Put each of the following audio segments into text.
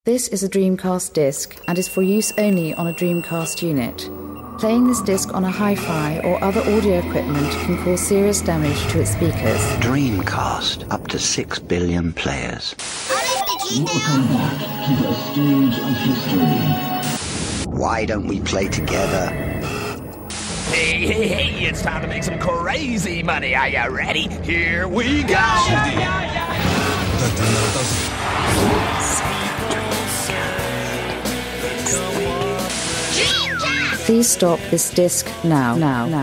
This is a Dreamcast disc and is for use only on a Dreamcast unit. Playing this disc on a hi-fi or other audio equipment can cause serious damage to its speakers. Dreamcast, up to 6 billion players. Welcome back to the stage of history. Why don't we play together? Hey, it's time to make some crazy money. Are you ready? Here we go! Please stop this disc now.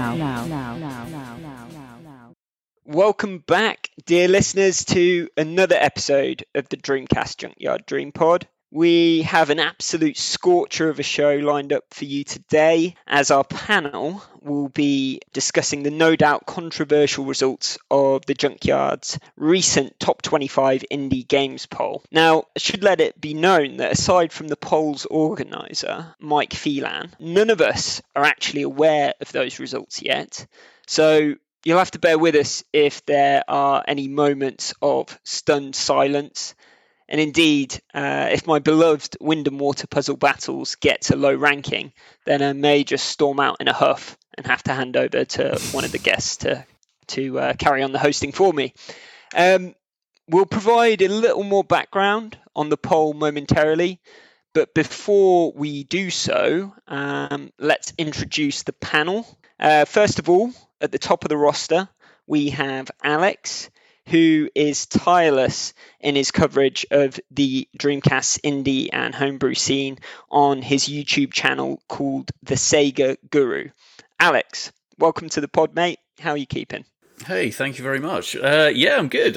Welcome back, dear listeners, to another episode of the Dreamcast Junkyard Dream Pod. We have an absolute scorcher of a show lined up for you today, as our panel will be discussing the no doubt controversial results of the Junkyard's recent Top 25 Indie Games poll. Now, I should let it be known that aside from the poll's organiser, Mike Phelan, none of us are actually aware of those results yet. So you'll have to bear with us if there are any moments of stunned silence. And indeed, if my beloved Wind and Water Puzzle Battles gets a low ranking, then I may just storm out in a huff and have to hand over to one of the guests to carry on the hosting for me. We'll provide a little more background on the poll momentarily, but before we do so, let's introduce the panel. First of all, at the top of the roster, we have Alex, who is tireless in his coverage of the Dreamcast indie and homebrew scene on his YouTube channel called The Sega Guru. Alex, welcome to the pod, mate. How are you keeping? Hey, thank you very much. Yeah, I'm good.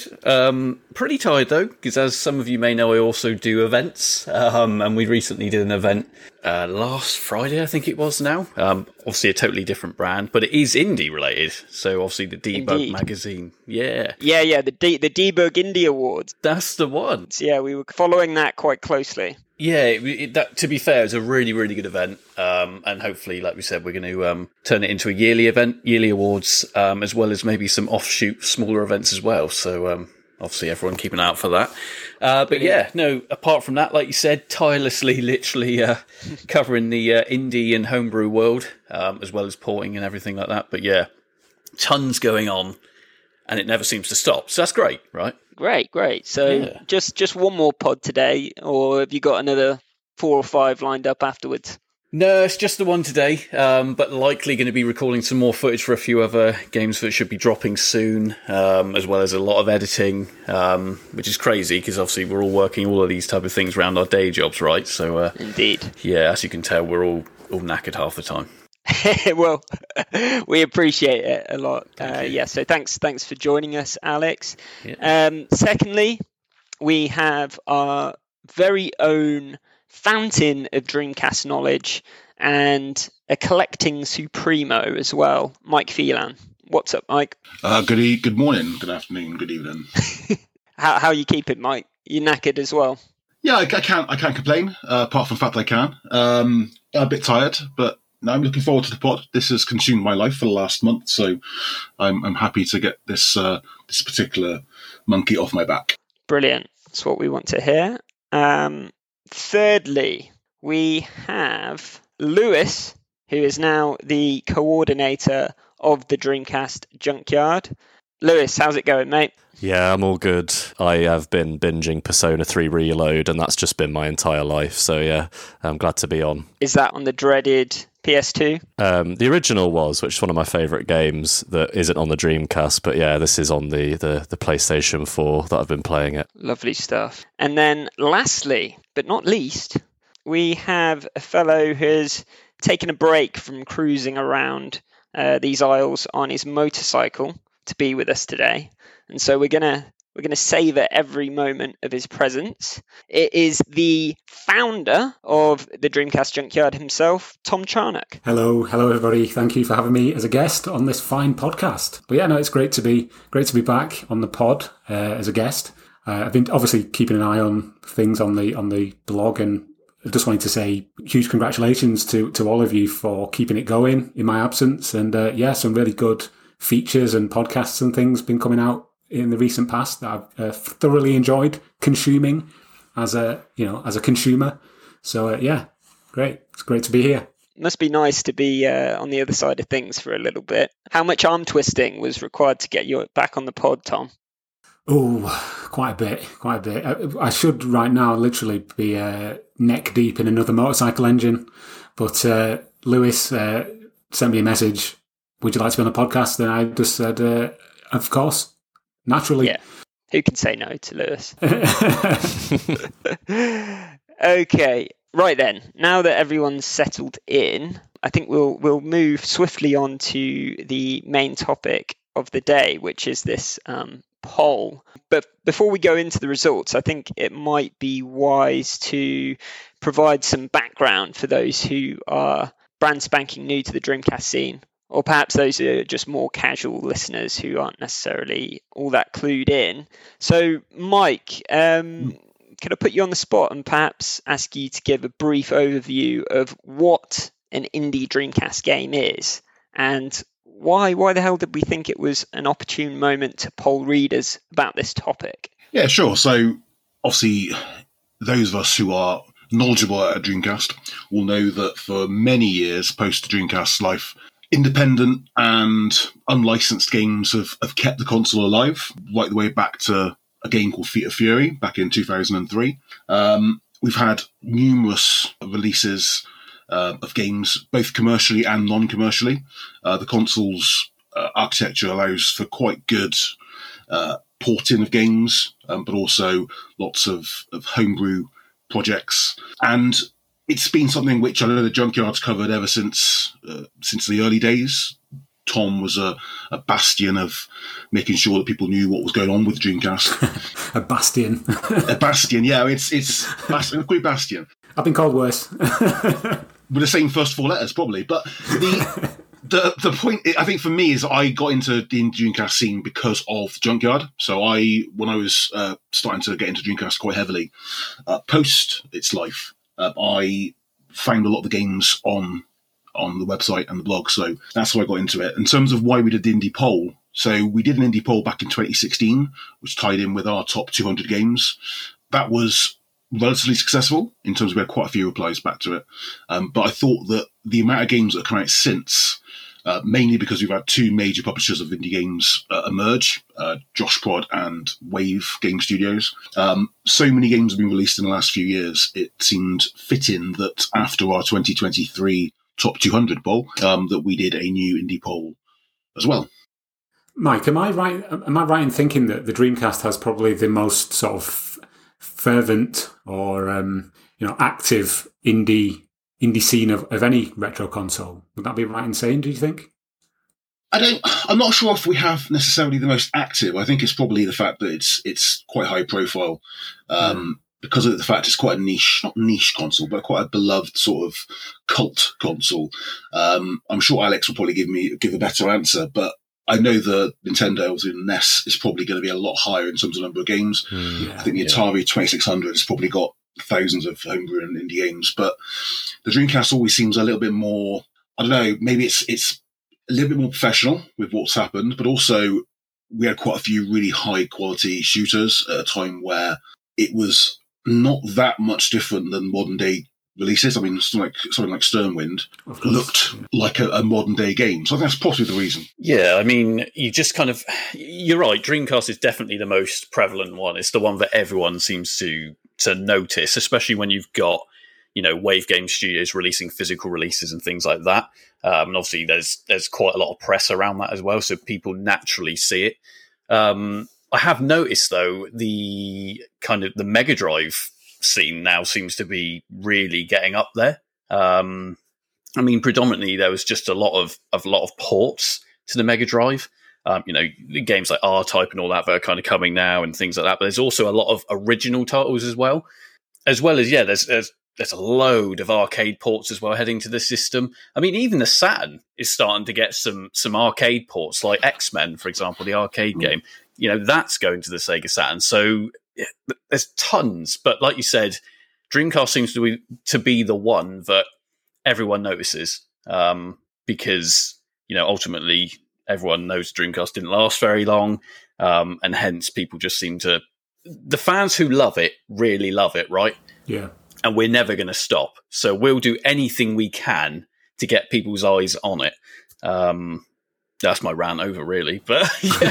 Pretty tired, though, because as some of you may know, I also do events. And we recently did an event last Friday, I think it was now. Obviously a totally different brand, but it is indie related. So obviously the Debug magazine. Yeah. Yeah, the Debug Indie Awards. That's the one. Yeah, we were following that quite closely. Yeah, that, to be fair, it was a really, really good event. And hopefully, like we said, we're going to turn it into a yearly event, yearly awards, as well as maybe some offshoot, smaller events as well. So obviously, everyone keep an eye out for that. But yeah, no, apart from that, like you said, tirelessly, literally covering the indie and homebrew world, as well as porting and everything like that. But yeah, tons going on, and it never seems to stop. So that's great, right? Great. So yeah. Just one more pod today, or have you got another 4 or 5 lined up afterwards? No, it's just the one today, but likely going to be recording some more footage for a few other games that should be dropping soon, as well as a lot of editing, which is crazy because obviously we're all working all of these type of things around our day jobs, right? So indeed. Yeah, as you can tell, we're all knackered half the time. Well, we appreciate it a lot. So thanks for joining us, Alex. Yeah. Secondly, we have our very own fountain of Dreamcast knowledge and a collecting supremo as well, Mike Phelan. What's up, Mike? Good morning, good afternoon, good evening. How are you keeping, Mike? You knackered as well? Yeah, I can't complain, apart from the fact that I can. A bit tired, but no, I'm looking forward to the pod. This has consumed my life for the last month, so I'm happy to get this particular monkey off my back. Brilliant. That's what we want to hear. Thirdly, we have Lewis, who is now the coordinator of the Dreamcast Junkyard. Lewis, how's it going, mate? Yeah, I'm all good. I have been binging Persona 3 Reload, and that's just been my entire life. So yeah, I'm glad to be on. Is that on the dreaded PS2? The original was, which is one of my favourite games that isn't on the Dreamcast. But yeah, this is on the PlayStation 4 that I've been playing it. Lovely stuff. And then lastly, but not least, we have a fellow who's taken a break from cruising around these aisles on his motorcycle to be with us today. And so we're gonna savor every moment of his presence. It is the founder of the Dreamcast Junkyard himself, Tom Charnock. Hello everybody. Thank you for having me as a guest on this fine podcast. But yeah, no, it's great to be back on the pod as a guest. I've been obviously keeping an eye on things on the blog, and I just wanted to say huge congratulations to all of you for keeping it going in my absence. And some really good features and podcasts and things been coming out in the recent past that I've thoroughly enjoyed consuming. as a consumer. So great. It's great to be here. Must be nice to be on the other side of things for a little bit. How much arm twisting was required to get you back on the pod, Tom? Oh, quite a bit. I should right now literally be neck deep in another motorcycle engine, but Lewis sent me a message, would you like to be on the podcast? Then I just said, of course, naturally. Yeah, who can say no to Lewis? Okay, right then, now that everyone's settled in, I think we'll move swiftly on to the main topic of the day, which is this poll. But before we go into the results, I think it might be wise to provide some background for those who are brand spanking new to the Dreamcast scene, or perhaps those who are just more casual listeners who aren't necessarily all that clued in. So, Mike, can I put you on the spot and perhaps ask you to give a brief overview of what an indie Dreamcast game is, and why the hell did we think it was an opportune moment to poll readers about this topic? Yeah, sure. So, obviously, those of us who are knowledgeable at Dreamcast will know that for many years post Dreamcast's life, independent and unlicensed games have kept the console alive, right the way back to a game called Feet of Fury back in 2003. We've had numerous releases of games, both commercially and non-commercially. The console's architecture allows for quite good porting of games, but also lots of homebrew projects. And it's been something which I know the Junkyard's covered ever since the early days. Tom was a bastion of making sure that people knew what was going on with Dreamcast. A bastion. A bastion, yeah. It's a great bastion. I've been called worse. With the same first four letters, probably. But the point, I think, for me, is I got into the Dreamcast scene because of the Junkyard. So when I was starting to get into Dreamcast quite heavily, post its life, I found a lot of the games on the website and the blog. So that's how I got into it. In terms of why we did the indie poll, so we did an indie poll back in 2016, which tied in with our top 200 games. That was relatively successful in terms of we had quite a few replies back to it. But I thought that the amount of games that have come out since, mainly because we've had two major publishers of indie games emerge, Josh Prod and Wave Game Studios. So many games have been released in the last few years, it seemed fitting that after our 2023 top 200 poll, that we did a new indie poll as well. Mike, am I right in thinking that the Dreamcast has probably the most sort of fervent or active indie scene of any retro console? Would that be right in saying, do you think? I'm not sure if we have necessarily the most active. I think it's probably the fact that it's quite high profile, because of the fact it's quite a niche, not niche console, but quite a beloved sort of cult console. I'm sure Alex will probably give a better answer, but I know the Nintendo NES is probably going to be a lot higher in terms of number of games. I think the Atari 2600 has probably got thousands of homebrew and indie games, but the Dreamcast always seems a little bit more, I don't know, maybe it's a little bit more professional with what's happened, but also we had quite a few really high quality shooters at a time where it was not that much different than modern day releases. I mean, something like Sternwind looked like a modern day game. So I think that's possibly the reason. Yeah, I mean, you're right. Dreamcast is definitely the most prevalent one. It's the one that everyone seems to notice, especially when you've got, Wave Game Studios releasing physical releases and things like that. And obviously there's quite a lot of press around that as well, so people naturally see it. I have noticed, though, the Mega Drive scene now seems to be really getting up there. I mean, predominantly there was just a lot of ports to the Mega Drive. Games like R-Type and all that are kind of coming now and things like that. But there's also a lot of original titles as well as there's a load of arcade ports as well heading to the system. I mean, even the Saturn is starting to get some arcade ports, like X-Men, for example, the arcade game. That's going to the Sega Saturn. So there's tons, but like you said, Dreamcast seems to be the one that everyone notices, because ultimately everyone knows Dreamcast didn't last very long, and hence people just seem to the fans who love it really love it, right? Yeah. And we're never going to stop. So we'll do anything we can to get people's eyes on it. That's my rant over, really. But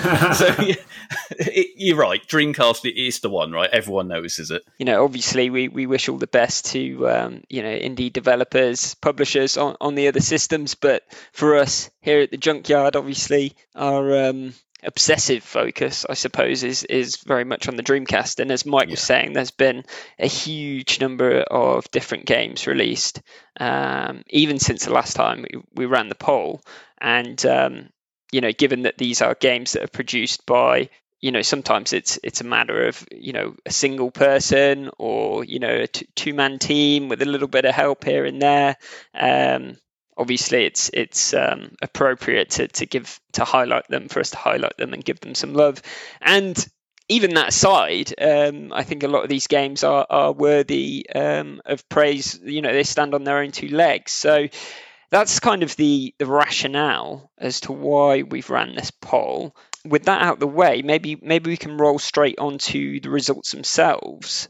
you're right. Dreamcast is the one, right? Everyone notices it. Obviously, we wish all the best to indie developers, publishers on the other systems. But for us here at the Junkyard, obviously, our obsessive focus, I suppose, is very much on the Dreamcast. And as Mike was saying, there's been a huge number of different games released, even since the last time we ran the poll. And given that these are games that are produced by, sometimes it's a matter of, a single person or, a two-man team with a little bit of help here and there. Obviously, it's appropriate to highlight them, for us to highlight them and give them some love. And even that aside, I think a lot of these games are worthy of praise. They stand on their own two legs. So that's kind of the rationale as to why we've ran this poll. With that out of the way, maybe we can roll straight onto the results themselves.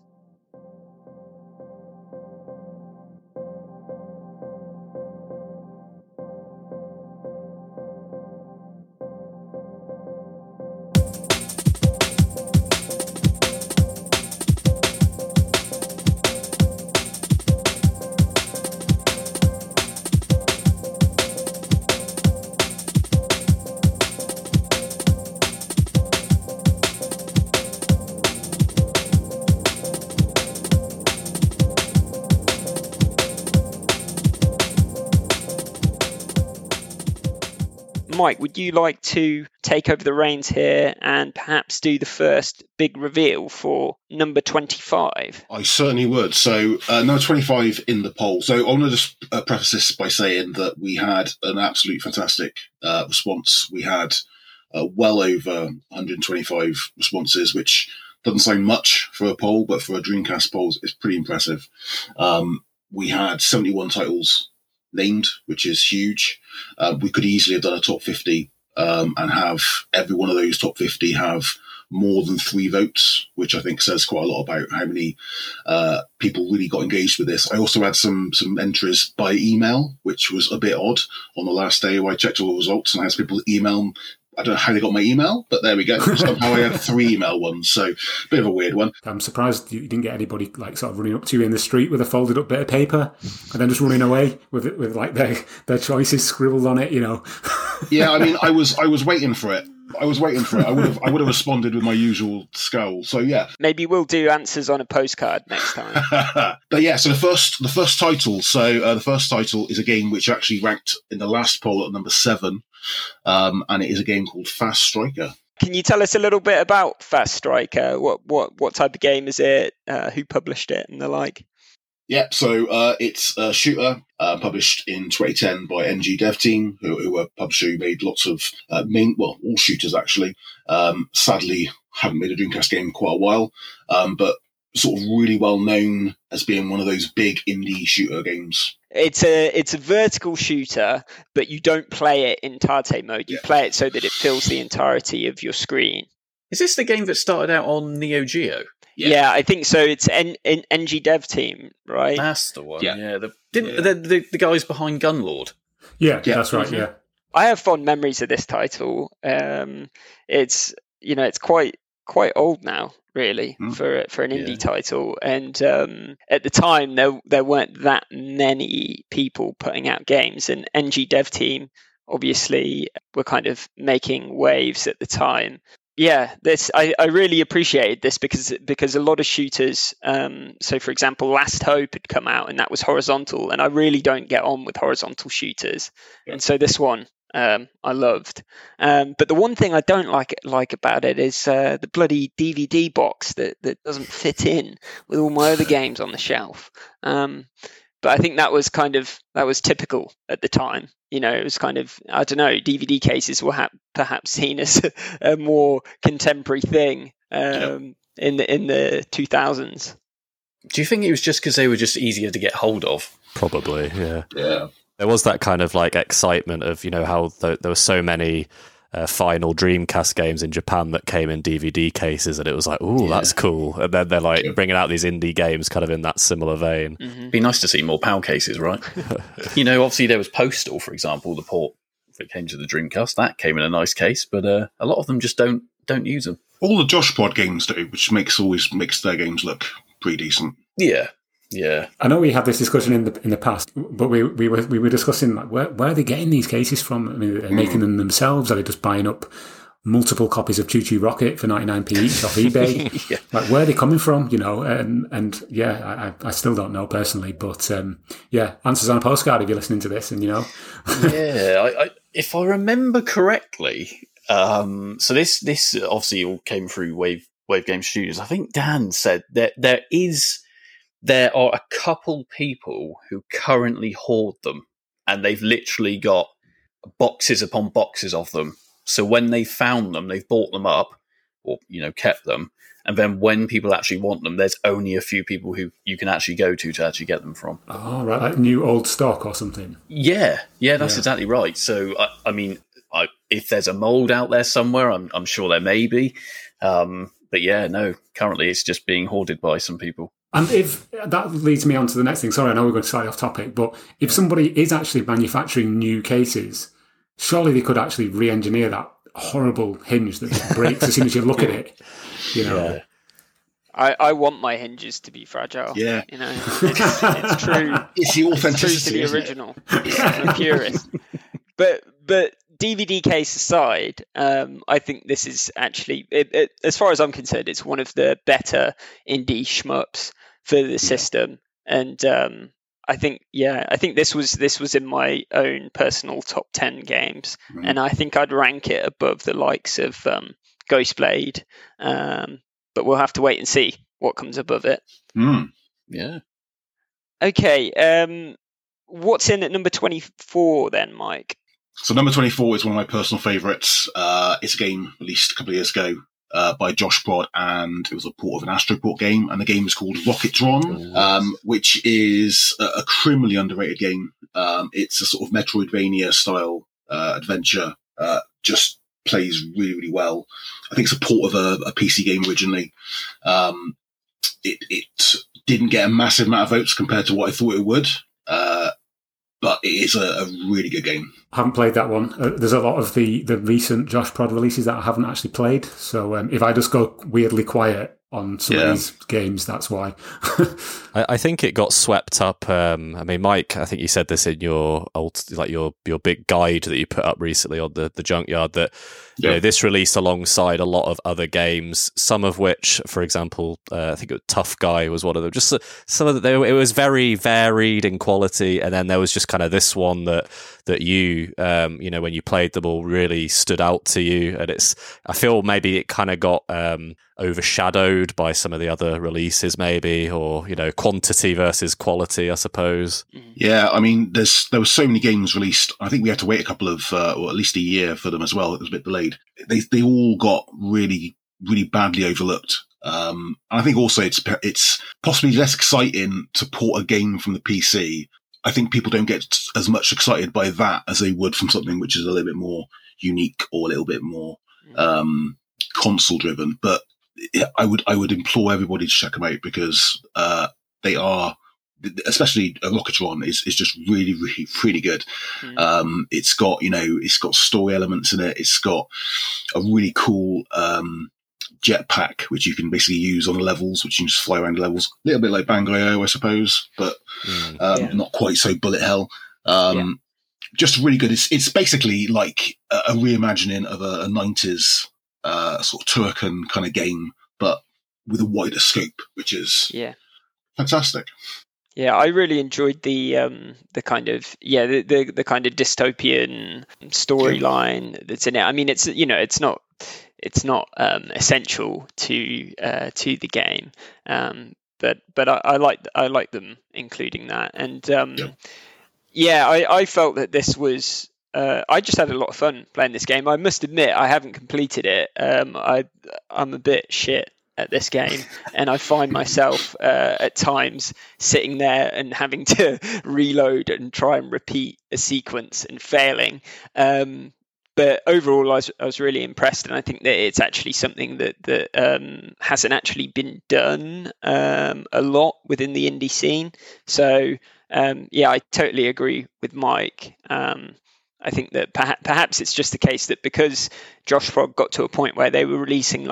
Mike, would you like to take over the reins here and perhaps do the first big reveal for number 25? I certainly would. So number 25 in the poll. So I want to just preface this by saying that we had an absolute fantastic response. We had well over 125 responses, which doesn't sound much for a poll, but for a Dreamcast poll, it's pretty impressive. We had 71 titles named, which is huge. We could easily have done a top 50 and have every one of those top 50 have more than 3 votes, which I think says quite a lot about how many people really got engaged with this. I also had some entries by email, which was a bit odd. On the last day, I checked all the results and I had people email. I don't know how they got my email, but there we go. Somehow I had 3 email ones, so a bit of a weird one. I'm surprised you didn't get anybody like sort of running up to you in the street with a folded up bit of paper and then just running away with it, with like their choices scribbled on it, Yeah, I mean, I was waiting for it. I would have responded with my usual scowl. So yeah, maybe we'll do answers on a postcard next time. But yeah, so the first title. So the first title is a game which actually ranked in the last poll at number 7, and it is a game called Fast Striker. Can you tell us a little bit about Fast Striker? What type of game is it? Who published it and the like? Yeah, so it's a shooter published in 2010 by NG Dev Team, who are a publisher who made lots of all shooters actually. Sadly, haven't made a Dreamcast game in quite a while, but sort of really well known as being one of those big indie shooter games. It's a vertical shooter, but you don't play it in Tate mode. You play it so that it fills the entirety of your screen. Is this the game that started out on Neo Geo? Yeah, I think so. It's NG Dev Team, right? That's the one. Yeah, the guys behind Gunlord. Yeah, that's right. Yeah, I have fond memories of this title. It's quite old now, really, for an indie title. And at the time, there weren't that many people putting out games, and NG Dev Team obviously were kind of making waves at the time. Yeah, I really appreciated this because a lot of shooters, so for example, Last Hope had come out and that was horizontal, and I really don't get on with horizontal shooters, and so this one I loved. But the one thing I don't like about it is the bloody DVD box that doesn't fit in with all my other games on the shelf. But I think that was typical at the time. It was kind of, I don't know, DVD cases were perhaps seen as a more contemporary thing in the 2000s. Do you think it was just because they were just easier to get hold of? Probably, yeah. Yeah. There was that kind of like excitement of, how there were so many final Dreamcast games in Japan that came in DVD cases, and it was like, ooh, that's cool. And then they're like bringing out these indie games kind of in that similar vein. Be nice to see more PAL cases, right? Obviously there was Postal, for example, the port that came to the Dreamcast. That came in a nice case, but a lot of them just don't use them. All the Josh Pod games do, which always makes their games look pretty decent. Yeah. I know we had this discussion in the past, but we were discussing like where are they getting these cases from? I mean, are they making them themselves? Are they just buying up multiple copies of Choo Choo Rocket for 99p each off eBay? Like, where are they coming from? I still don't know personally, but answers on a postcard if you're listening to this, and I if I remember correctly, so this obviously all came through Wave Game Studios. I think Dan said that there are a couple people who currently hoard them, and they've literally got boxes upon boxes of them. So when they found them, they've bought them up or, kept them. And then when people actually want them, there's only a few people who you can actually go to actually get them from. Oh, right. Like new old stock or something. Yeah, that's exactly right. So, I mean, if there's a mold out there somewhere, I'm sure there may be. But yeah, no, currently it's just being hoarded by some people. And if that leads me on to the next thing, sorry, I know we're going slightly off topic, but if somebody is actually manufacturing new cases, surely they could actually re-engineer that horrible hinge that just breaks as soon as you look at it. Yeah. I want my hinges to be fragile. Yeah. It's true. It's the authenticity. It's true to the original. I'm a purist. But DVD case aside, I think this is actually, as far as I'm concerned, it's one of the better indie shmups for the system, and I think this was in my own personal top 10 games, and I think I'd rank it above the likes of Ghostblade, but we'll have to wait and see what comes above it. Yeah. Okay. What's in at number 24 then, Mike? So number 24 is one of my personal favourites. It's a game released a couple of years ago by Josh Prod, and it was a port of an Astroport game, and the game is called Rocketron, which is a criminally underrated game. It's a sort of Metroidvania style adventure, just plays really, really well. I think it's a port of a PC game originally. It didn't get a massive amount of votes compared to what I thought it would, but it is a really good game. I haven't played that one. There's a lot of the recent Josh Prod releases that I haven't actually played. So if I just go weirdly quiet on some of these games, that's why. I think it got swept up. I mean, Mike, I think you said this in your your big guide that you put up recently on the Junkyard, that this released alongside a lot of other games, some of which, for example, I think Tough Guy was one of them. Just some of it was very varied in quality, and then there was just kind of this one that you when you played them all really stood out to you, and I feel maybe it kind of got overshadowed by some of the other releases, maybe, or quantity versus quality, I suppose. Yeah, I mean, there were so many games released. I think we had to wait a couple of, or at least a year for them as well. It was a bit delayed. They all got really, really badly overlooked. I think also it's possibly less exciting to port a game from the PC. I think people don't get as much excited by that as they would from something which is a little bit more unique or a little bit more console driven. But I would implore everybody to check them out, because they are, especially Rocketron is just really, really, really good. It's got story elements in it. It's got a really cool jetpack, which you can basically use on the levels, which you can just fly around the levels. A little bit like Bango, I suppose, but not quite so bullet hell. Just really good. It's basically like a reimagining of a 90s sort of Turrican kind of game, but with a wider scope, which is fantastic. Yeah, I really enjoyed the kind of the kind of dystopian storyline that's in it. I mean, it's not essential to the game, but I like them including that, and I felt that this was. I just had a lot of fun playing this game. I must admit, I haven't completed it. I'm a bit shit at this game, and I find myself at times sitting there and having to reload and try and repeat a sequence and failing. But overall, I was really impressed, and I think that it's actually something that hasn't actually been done a lot within the indie scene. So I totally agree with Mike. I think that perhaps it's just the case that because Josh Frog got to a point where they were releasing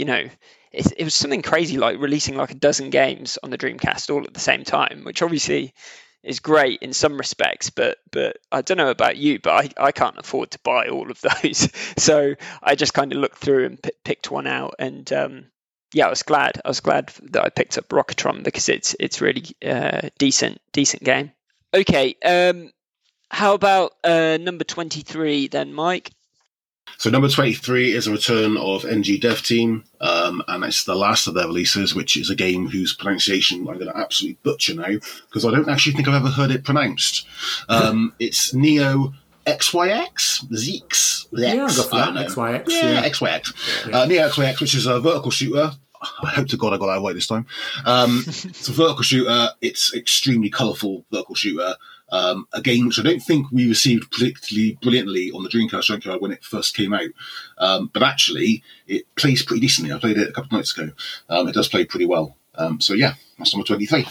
it was something crazy like releasing like a dozen games on the Dreamcast all at the same time, which obviously is great in some respects, but I don't know about you, but I can't afford to buy all of those. So I just kind of looked through and picked one out, and I was glad that I picked up Rocketron because it's really decent game. Okay, how about number 23 then, Mike? So number 23 is a return of NG Dev Team, and it's the last of their releases, which is a game whose pronunciation I'm going to absolutely butcher now, because I don't actually think I've ever heard it pronounced. It's Neo XYX? Zeeks? Yeah, I got that. XYX. Yeah, XYX. Neo XYX, which is a vertical shooter. I hope to God I got that right this time. It's a vertical shooter. It's extremely colourful vertical shooter. A game which I don't think we received particularly brilliantly on the Dreamcast Junkyard when it first came out. But actually, it plays pretty decently. I played it a couple of nights ago. It does play pretty well. So yeah, that's number 23.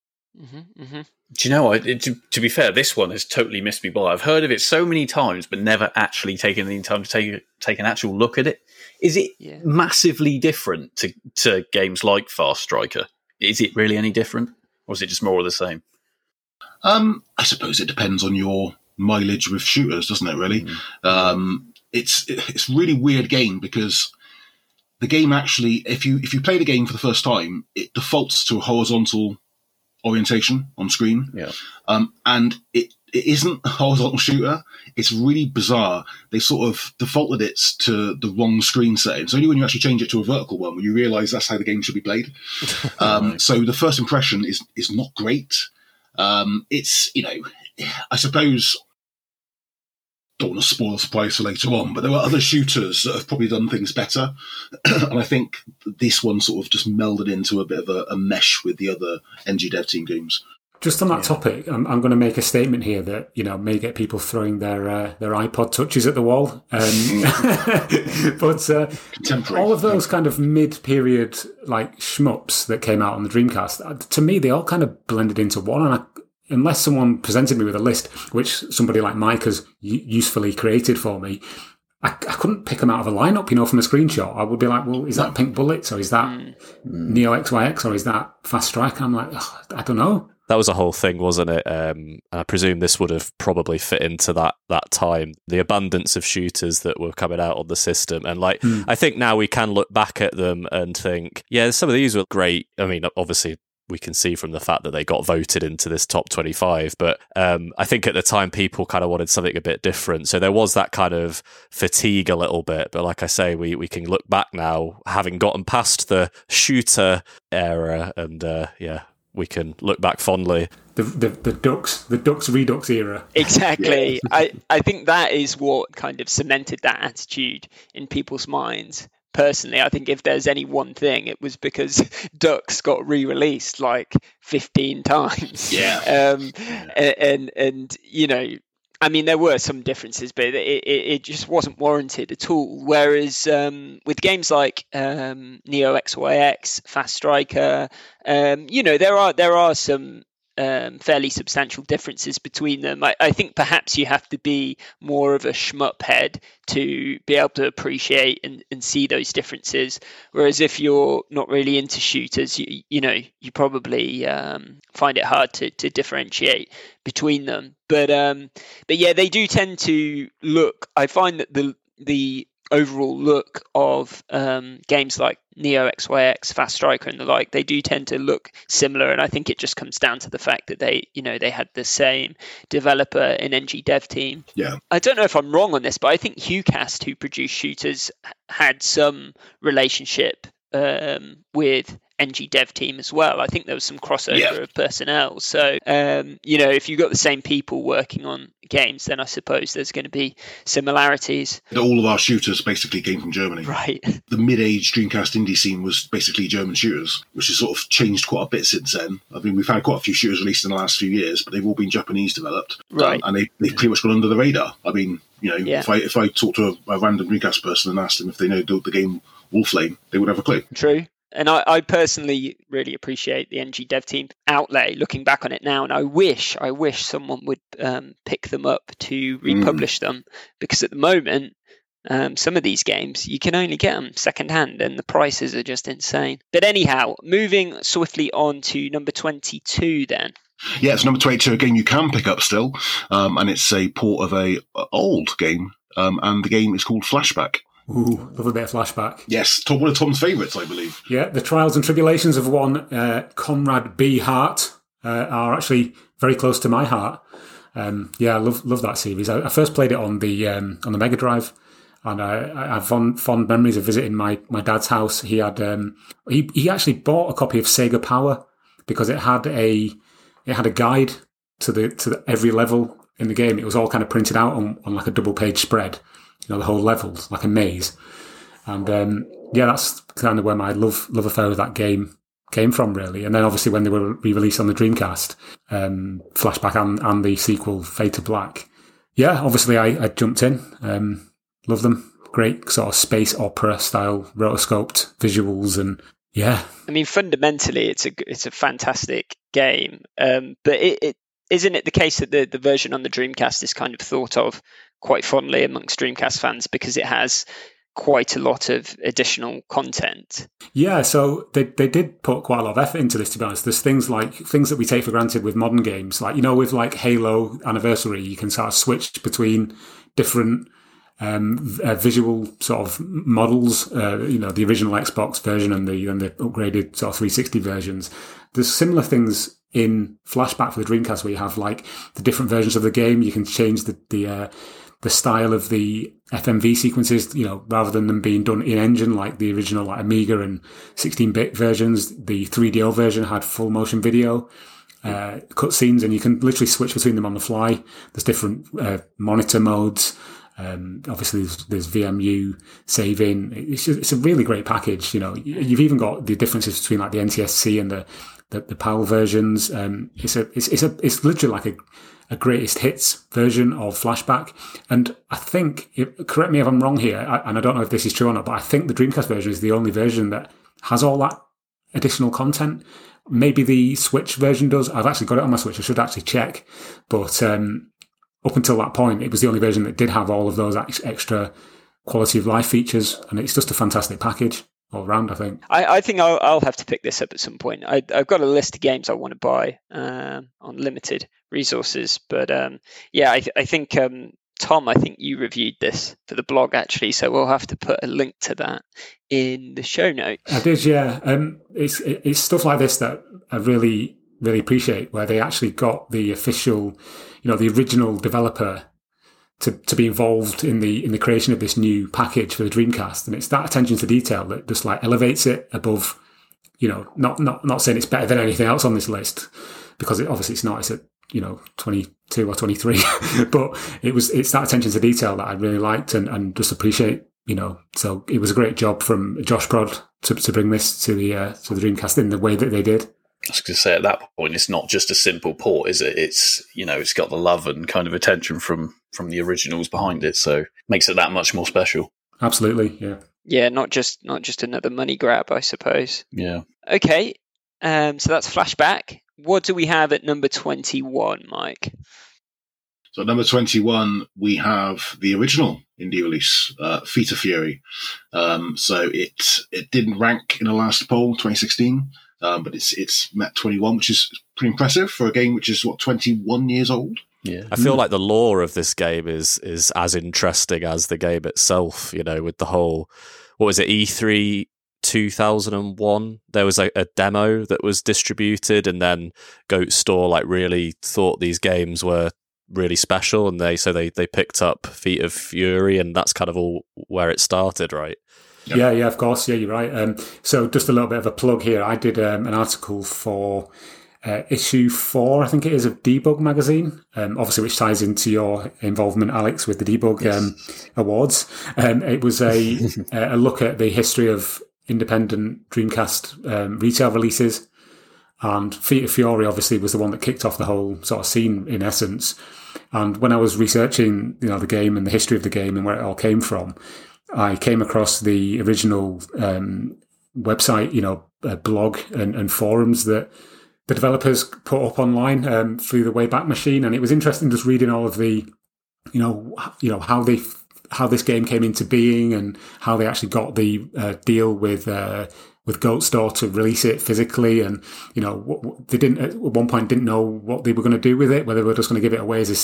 Do you know what? To be fair, this one has totally missed me by. I've heard of it so many times, but never actually taken the time to take an actual look at it. Is it massively different to games like Fast Striker? Is it really any different? Or is it just more of the same? I suppose it depends on your mileage with shooters, doesn't it, really? It's a really weird game because the game actually, if you play the game for the first time, it defaults to a horizontal orientation on screen. Yeah. And it isn't a horizontal shooter. It's really bizarre. They sort of defaulted it to the wrong screen setting. It's only when you actually change it to a vertical one when you realise that's how the game should be played. So the first impression is not great. It's, I suppose, don't want to spoil the surprise for later on, but there are other shooters that have probably done things better. And I think this one sort of just melded into a bit of a mesh with the other NG Dev Team games. Just on that topic, I'm going to make a statement here that, may get people throwing their iPod touches at the wall. But all of those kind of mid-period like shmups that came out on the Dreamcast, to me, they all kind of blended into one. And unless someone presented me with a list, which somebody like Mike has usefully created for me, I couldn't pick them out of a lineup, from a screenshot. I would be like, well, is that Pink Bullets, or is that Neo XYX, or is that Fast Strike? I'm like, I don't know. That was a whole thing, wasn't it? And I presume this would have probably fit into that time. The abundance of shooters that were coming out on the system. And I think now we can look back at them and think, yeah, some of these were great. I mean, obviously, we can see from the fact that they got voted into this top 25. But I think at the time, people kind of wanted something a bit different. So there was that kind of fatigue a little bit. But like I say, we can look back now, having gotten past the shooter era, and we can look back fondly. The Ducks Redux era. Exactly. I think that is what kind of cemented that attitude in people's minds. Personally, I think if there's any one thing, it was because Ducks got re-released like 15 times. Yeah. I mean, there were some differences, but it just wasn't warranted at all. Whereas with games like Neo XYX, Fast Striker, there are some fairly substantial differences between them. I think perhaps you have to be more of a shmup head to be able to appreciate and see those differences. Whereas if you're not really into shooters, you probably find it hard to differentiate between them. But yeah, they do tend to look. I find that the overall look of games like Neo XYX, Fast Striker, and the like, they do tend to look similar, and I think it just comes down to the fact that they had the same developer in NG Dev Team. Yeah, I don't know if I'm wrong on this, but I think HuCast, who produced shooters, had some relationship with NG dev team as well. I think there was some crossover of personnel. So, if you've got the same people working on games, then I suppose there's going to be similarities. All of our shooters basically came from Germany. Right. The mid-age Dreamcast indie scene was basically German shooters, which has sort of changed quite a bit since then. I mean, we've had quite a few shooters released in the last few years, but they've all been Japanese developed. Right. And they've pretty much gone under the radar. I mean, if I talk to a random Dreamcast person and asked them if they know the game Wolflame, they would have a clue. True. And I personally really appreciate the NG dev team outlay looking back on it now. And I wish someone would pick them up to republish them, because at the moment, some of these games, you can only get them secondhand and the prices are just insane. But anyhow, moving swiftly on to number 22 then. Yeah, it's number 22, a game you can pick up still. And it's a port of a old game. And the game is called Flashback. Ooh, love a bit of Flashback. Yes, one of Tom's favourites, I believe. Yeah, the trials and tribulations of one Conrad B. Hart are actually very close to my heart. I love that series. I first played it on the Mega Drive, and I have fond memories of visiting my dad's house. He had he actually bought a copy of Sega Power because it had a guide to every level in the game. It was all kind of printed out on like a double page spread. The whole levels, like a maze. And that's kind of where my love affair with that game came from, really. And then obviously when they were re-released on the Dreamcast, Flashback and the sequel, Fade to Black. Yeah, obviously I jumped in. Love them. Great sort of space opera style rotoscoped visuals, and yeah. I mean, fundamentally, it's a fantastic game. But it isn't it the case that the version on the Dreamcast is kind of thought of quite fondly amongst Dreamcast fans because it has quite a lot of additional content? Yeah, so they did put quite a lot of effort into this, to be honest. There's things that we take for granted with modern games, like, with like Halo Anniversary, you can sort of switch between different visual sort of models, the original Xbox version and the upgraded sort of 360 versions. There's similar things in Flashback for the Dreamcast where you have like the different versions of the game. You can change the style of the FMV sequences, rather than them being done in engine like the original like Amiga and 16-bit versions. The 3DO version had full motion video cutscenes, and you can literally switch between them on the fly. There's different monitor modes. Obviously there's VMU saving. It's a really great package. You've even got the differences between like the NTSC and the PAL versions. It's literally like a greatest hits version of Flashback. And I think, correct me if I'm wrong here, and I don't know if this is true or not, but I think the Dreamcast version is the only version that has all that additional content. Maybe the Switch version does. I've actually got it on my Switch. I should actually check. But up until that point, it was the only version that did have all of those extra quality of life features. And it's just a fantastic package all around, I think. I think I'll have to pick this up at some point. I've got a list of games I want to buy on limited resources. But I think, Tom, I think you reviewed this for the blog, actually. So we'll have to put a link to that in the show notes. I did, yeah. It's stuff like this that I really, really appreciate, where they actually got the official, the original developer to be involved in the creation of this new package for the Dreamcast. And it's that attention to detail that just like elevates it above, not saying it's better than anything else on this list, because obviously it's not. It's at 22 or 23, but it's that attention to detail that I really liked and just appreciate. So it was a great job from Josh Prod to bring this to the Dreamcast in the way that they did. I was going to say, at that point, it's not just a simple port, is it? It's, it's got the love and kind of attention from the originals behind it, so makes it that much more special. Absolutely, yeah. Yeah, not just another money grab, I suppose. Yeah. Okay, so that's Flashback. What do we have at number 21, Mike? So at number 21, we have the original indie release, Feta Fury. So it didn't rank in the last poll, 2016. But it's met 21, which is pretty impressive for a game which is 21 years old. Yeah, I feel like the lore of this game is as interesting as the game itself. With the whole, what was it, E3 2001? There was a demo that was distributed, and then Goat Store really thought these games were really special, and they picked up Feet of Fury, and that's kind of all where it started, right? Yeah, of course. Yeah, you're right. So just a little bit of a plug here. I did an article for issue 4, I think it is, of Debug magazine, obviously, which ties into your involvement, Alex, with the Debug awards. It was a look at the history of independent Dreamcast retail releases, and Feet of Fury obviously was the one that kicked off the whole sort of scene in essence. And when I was researching, the game and the history of the game and where it all came from, I came across the original website, blog and forums that the developers put up online through the Wayback Machine, and it was interesting just reading all of the, how this game came into being and how they actually got the deal with Goat Store to release it physically, and they didn't at one point didn't know what they were going to do with it, whether they were just going to give it away as a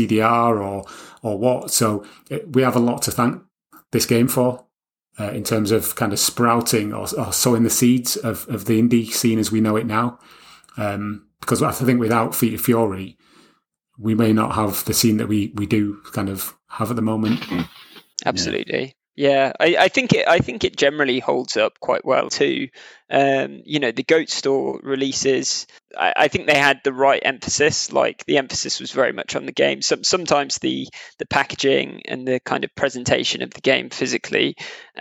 CDR or what. So we have a lot to thank this game for. In terms of kind of sprouting or sowing the seeds of the indie scene as we know it now. Because I think without Feet of Fury, we may not have the scene that we do kind of have at the moment. Absolutely. Yeah, I think it generally holds up quite well too. The Goat Store releases, I think they had the right emphasis. Like the emphasis was very much on the game. Sometimes the packaging and the kind of presentation of the game physically,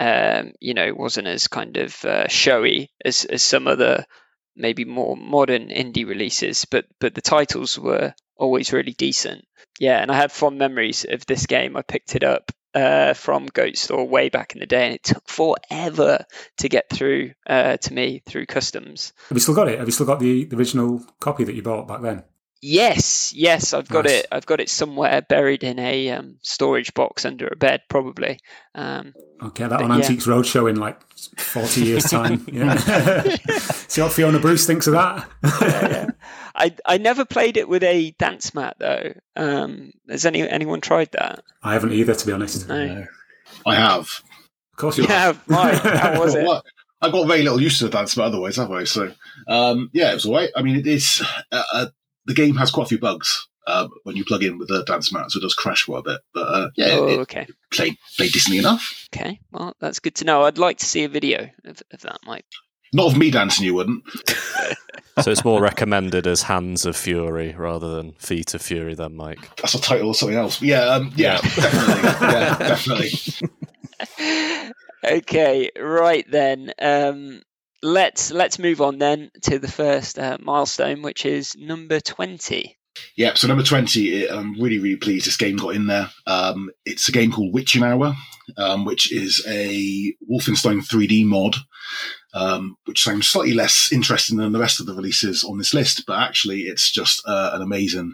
wasn't as kind of showy as some other maybe more modern indie releases, but the titles were always really decent. Yeah, and I have fond memories of this game. I picked it up from Goat Store way back in the day, and it took forever to get through to me through customs. Have you still got it? Have you still got the original copy that you bought back then? Yes, I've got it. I've got it somewhere buried in a storage box under a bed, probably. Okay, that on Antiques Roadshow in like 40 years' time. Yeah. See what Fiona Bruce thinks of that? Yeah. I never played it with a dance mat though. Has anyone tried that? I haven't either, to be honest. No. I have. Of course you have. Mike, how was it? Well, I got very little use to the dance mat otherwise, have I? So, it was all right. I mean, it is... the game has quite a few bugs when you plug in with the dance mat, so it does crash quite a bit. But okay. Played decently enough. Okay, well, that's good to know. I'd like to see a video of that, Mike. Not of me dancing, you wouldn't. So it's more recommended as Hands of Fury rather than Feet of Fury, then, Mike. That's a title or something else. Definitely. Yeah, definitely. Okay, right then. Let's move on then to the first milestone, which is number 20. Yeah, so number 20, I'm really, really pleased this game got in there. It's a game called Witching Hour, which is a Wolfenstein 3D mod, which sounds slightly less interesting than the rest of the releases on this list, but actually it's just an amazing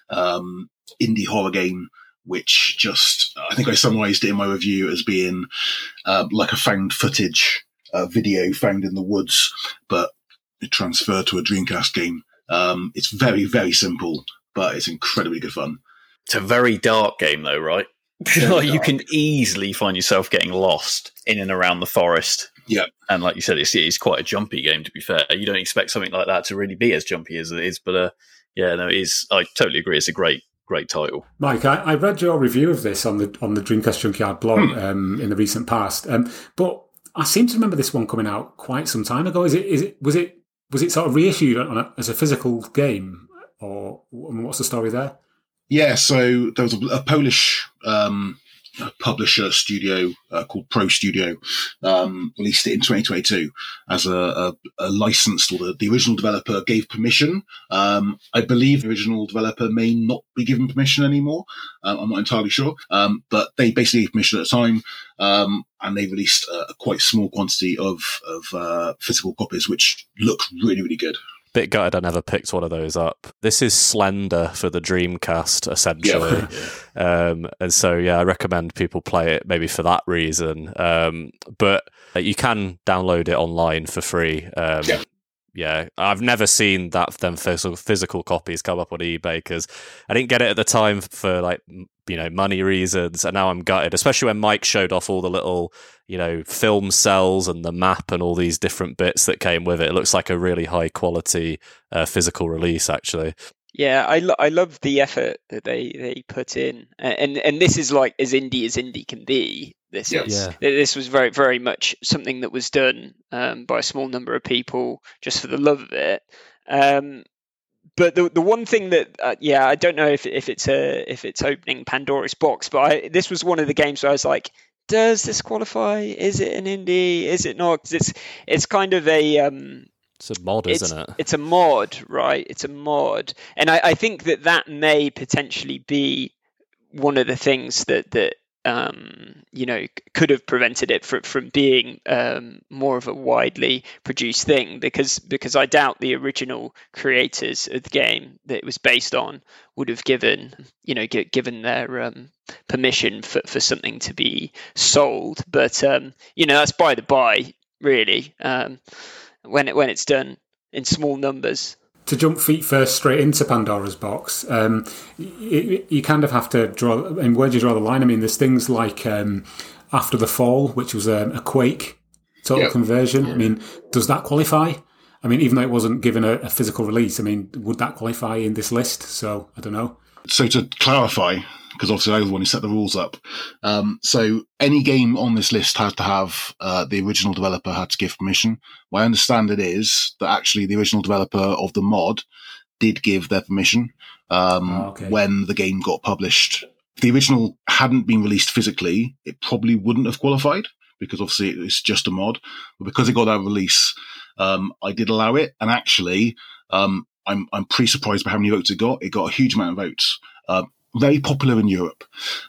indie horror game, which just, I think I summarised it in my review as being like a found footage video found in the woods, but it transferred to a Dreamcast game. It's very, very simple, but it's incredibly good fun. It's a very dark game, though, right? You can easily find yourself getting lost in and around the forest. Yeah. And like you said, it's quite a jumpy game, to be fair. You don't expect something like that to really be as jumpy as it is, but it is. I totally agree. It's a great title. Mike, I read your review of this on the Dreamcast Junkyard blog in the recent past, but I seem to remember this one coming out quite some time ago. Was it sort of reissued as a physical game, or what's the story there? Yeah, so there was a Polish publisher studio called Pro Studio, released it in 2022 as a licensed, or the original developer gave permission. I believe the original developer may not be given permission anymore. I'm not entirely sure, but they basically gave permission at the time, and they released a quite small quantity of physical copies, which look really, really good. Bit gutted I never picked one of those up. This is Slender for the Dreamcast, essentially. Yeah. And so, I recommend people play it maybe for that reason. But you can download it online for free. Yeah, I've never seen them physical copies come up on eBay because I didn't get it at the time for money reasons, and now I'm gutted, especially when Mike showed off all the little, film cells and the map and all these different bits that came with it. It looks like a really high quality physical release, actually. Yeah, I love the effort that they put in, and this is like as indie can be. This was very, very much something that was done by a small number of people just for the love of it. But the one thing that I don't know if it's opening Pandora's box, but this was one of the games where I was like, does this qualify? Is it an indie? Is it not? 'Cause it's kind of a it's a mod, isn't it? It's a mod, right? It's a mod, and I think that may potentially be one of the things that could have prevented it from being more of a widely produced thing, because I doubt the original creators of the game that it was based on would have given their permission for something to be sold. But that's by the by, really. When it's done in small numbers. To jump feet first straight into Pandora's box, you kind of have to draw. And where do you draw the line? I mean, there's things like After the Fall, which was a Quake total conversion. I mean, does that qualify? I mean, even though it wasn't given a physical release, I mean, would that qualify in this list? So I don't know. So to clarify, because obviously I was the one who set the rules up. So any game on this list had to have the original developer had to give permission. My understanding is that actually the original developer of the mod did give their permission when the game got published. If the original hadn't been released physically, it probably wouldn't have qualified, because obviously it's just a mod. But because it got that release, I did allow it. And actually, I'm pretty surprised by how many votes it got. It got a huge amount of votes. Very popular in Europe.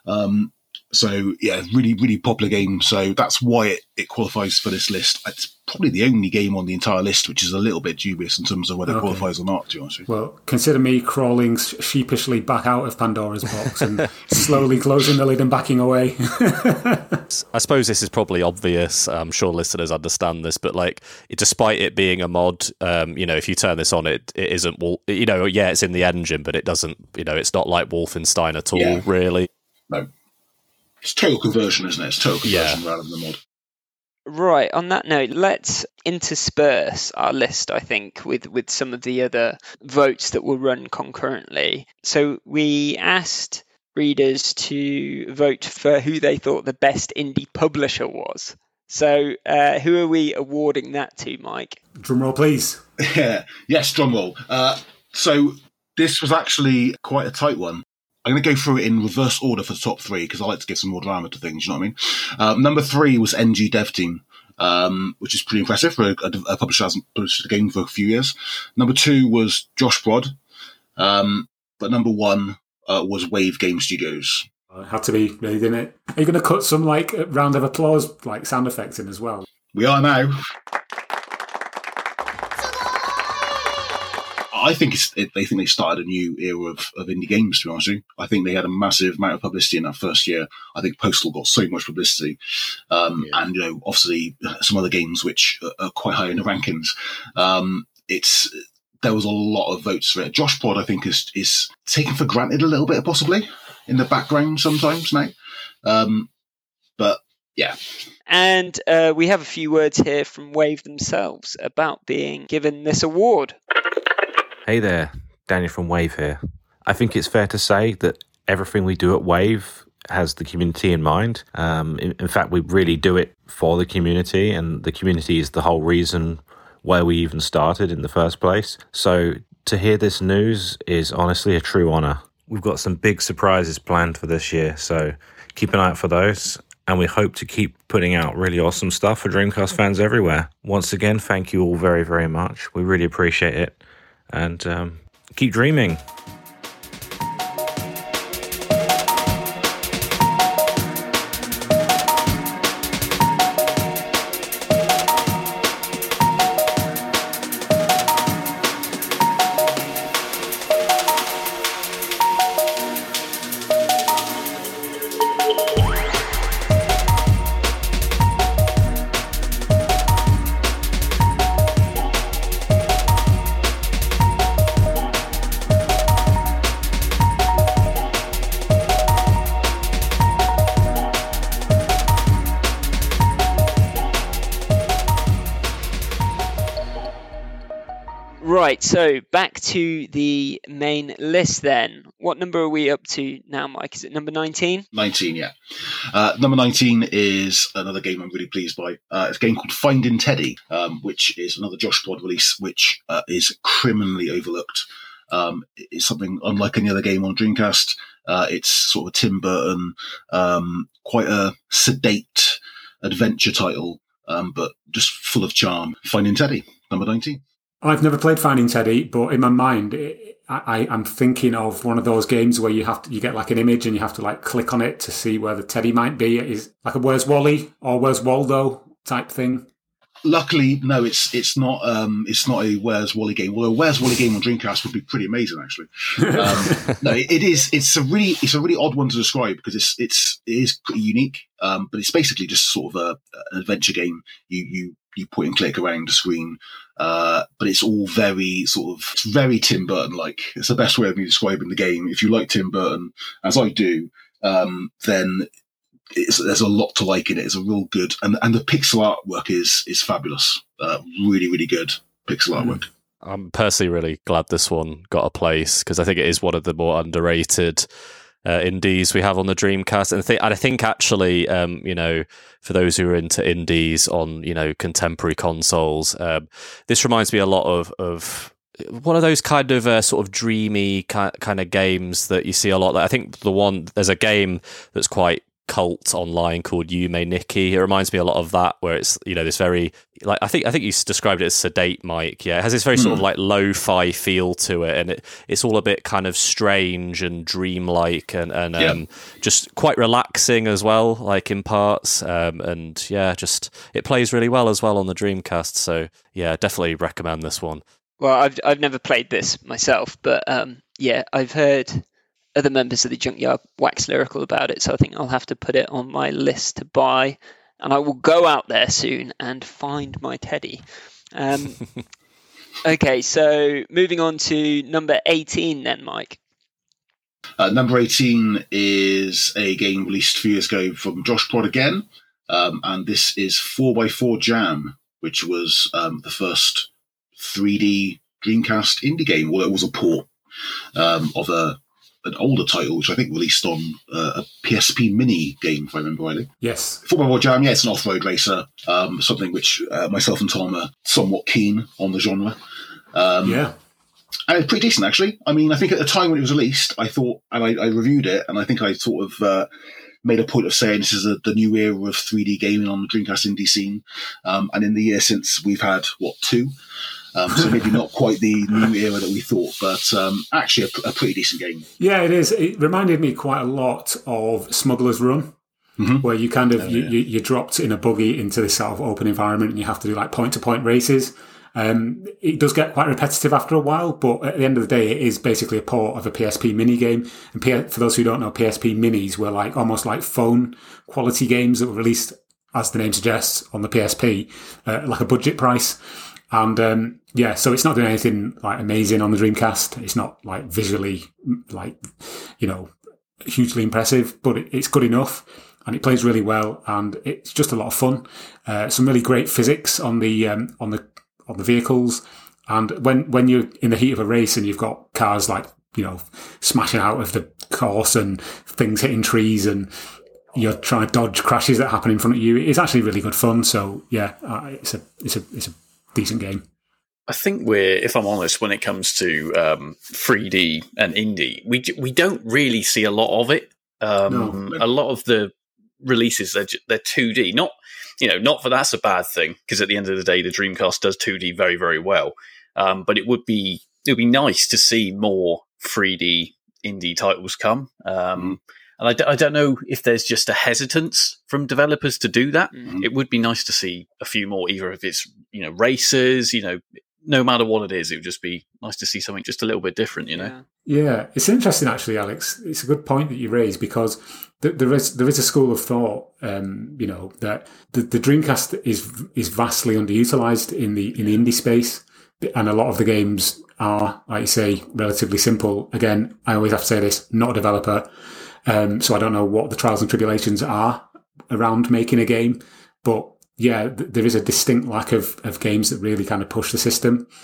So yeah, really, really popular game. So that's why it qualifies for this list. It's probably the only game on the entire list which is a little bit dubious in terms of whether it qualifies or not, to be honest with you. Well, consider me crawling sheepishly back out of Pandora's box and slowly closing the lid and backing away. I suppose this is probably obvious. I'm sure listeners understand this, but despite it being a mod, if you turn this on, it isn't, it's in the engine, but it doesn't, it's not like Wolfenstein at all, really. No. It's total conversion, isn't it? It's total conversion rather than the mod. Right, on that note, let's intersperse our list, I think, with some of the other votes that will run concurrently. So we asked readers to vote for who they thought the best indie publisher was. So who are we awarding that to, Mike? Drum roll, please. Yes, drum roll. So this was actually quite a tight one. I'm going to go through it in reverse order for the top three, because I like to give some more drama to things, you know what I mean? Number 3 was NG Dev Team, which is pretty impressive for a publisher that hasn't published a game for a few years. Number 2 was Josh Prod, but number 1 was Wave Game Studios. It had to be, really, didn't it? Are you going to cut some round of applause, sound effects in as well? We are now. I think they think they started a new era of indie games, to be honest with you. I think they had a massive amount of publicity in that first year. I think Postal got so much publicity. And, obviously some other games which are quite high in the rankings. There was a lot of votes for it. Josh Prod, I think, is taken for granted a little bit, possibly, in the background sometimes now. But, yeah. And we have a few words here from Wave themselves about being given this award. Hey there, Daniel from Wave here. I think it's fair to say that everything we do at Wave has the community in mind. In fact, we really do it for the community, and the community is the whole reason why we even started in the first place. So to hear this news is honestly a true honour. We've got some big surprises planned for this year, so keep an eye out for those. And we hope to keep putting out really awesome stuff for Dreamcast fans everywhere. Once again, thank you all very, very much. We really appreciate it. And keep dreaming. Right, so back to the main list then. What number are we up to now, Mike? Is it number 19? 19, yeah. Number 19 is another game I'm really pleased by. It's a game called Finding Teddy, which is another Josh Pod release, which is criminally overlooked. It's something unlike any other game on Dreamcast. It's sort of a Tim Burton, quite a sedate adventure title, but just full of charm. Finding Teddy, number 19. I've never played Finding Teddy, but in my mind, I'm thinking of one of those games where you get like an image and you have to like click on it to see where the teddy might be. Is like a Where's Wally or Where's Waldo type thing. Luckily, no, it's not a Where's Wally game. Although Where's Wally game on Dreamcast would be pretty amazing, actually. No, it is. It's a really odd one to describe because it is pretty unique. But it's basically just sort of an adventure game. You point and click around the screen. But it's all it's very Tim Burton-like. It's the best way of me describing the game. If you like Tim Burton, as I do, then there's a lot to like in it. It's a real good, and the pixel artwork is fabulous. Really, really good pixel artwork. I'm personally really glad this one got a place because I think it is one of the more underrated indies we have on the Dreamcast, and I think actually, for those who are into indies on contemporary consoles, this reminds me a lot of one of those kind of sort of dreamy kind of games that you see a lot. I think there's a game that's quite cult online called Yume Nikki. It reminds me a lot of that, where it's this very like I think you described it as sedate, Mike. Yeah, it has this very sort of like lo-fi feel to it, and it's all a bit kind of strange and dreamlike and just quite relaxing as well, like in parts. And yeah, just it plays really well as well on the Dreamcast. So yeah, definitely recommend this one. Well, I've never played this myself, but I've heard other members of the Junkyard wax lyrical about it, so I think I'll have to put it on my list to buy, and I will go out there soon and find my teddy. Okay, so moving on to number 18 then, Mike. Number 18 is a game released a few years ago from Josh Prod again, and this is 4x4 Jam, which was the first 3D Dreamcast indie game. Well, it was a port of an older title, which I think released on a PSP Mini game, if I remember rightly. Yes. 4x4 Jam, it's an off-road racer, something which myself and Tom are somewhat keen on the genre. And it's pretty decent, actually. I mean, I think at the time when it was released, I thought, and I reviewed it, and I think I sort of made a point of saying this is the new era of 3D gaming on the Dreamcast indie scene. And in the year since, we've had, two? So maybe not quite the new era that we thought, but actually a pretty decent game. Yeah, it is. It reminded me quite a lot of Smuggler's Run, where you kind of you dropped in a buggy into this sort of open environment and you have to do like point-to-point races. It does get quite repetitive after a while, but at the end of the day, it is basically a port of a PSP mini game. And for those who don't know, PSP minis were like almost like phone quality games that were released, as the name suggests, on the PSP, like a budget price. And so it's not doing anything like amazing on the Dreamcast. It's not like visually like hugely impressive, but it's good enough, and it plays really well, and it's just a lot of fun. Some really great physics on the vehicles, and when you're in the heat of a race and you've got cars like smashing out of the course and things hitting trees and you're trying to dodge crashes that happen in front of you, it's actually really good fun. So yeah, it's a decent game. I think if I'm honest, when it comes to 3D and indie, we don't really see a lot of it. No. A lot of the releases, they're 2D. Not for that's a bad thing, because at the end of the day, the Dreamcast does 2D very, very well. But it would be nice to see more 3D indie titles come. And I don't know if there's just a hesitance from developers to do that. Mm-hmm. It would be nice to see a few more, either if it's, races, no matter what it is, it would just be nice to see something just a little bit different, Yeah, it's interesting, actually, Alex. It's a good point that you raise, because there is a school of thought, that the Dreamcast is vastly underutilized in the indie space, and a lot of the games are, like you say, relatively simple. Again, I always have to say this: not a developer. So I don't know what the trials and tribulations are around making a game, but yeah, there is a distinct lack of games that really kind of push the system.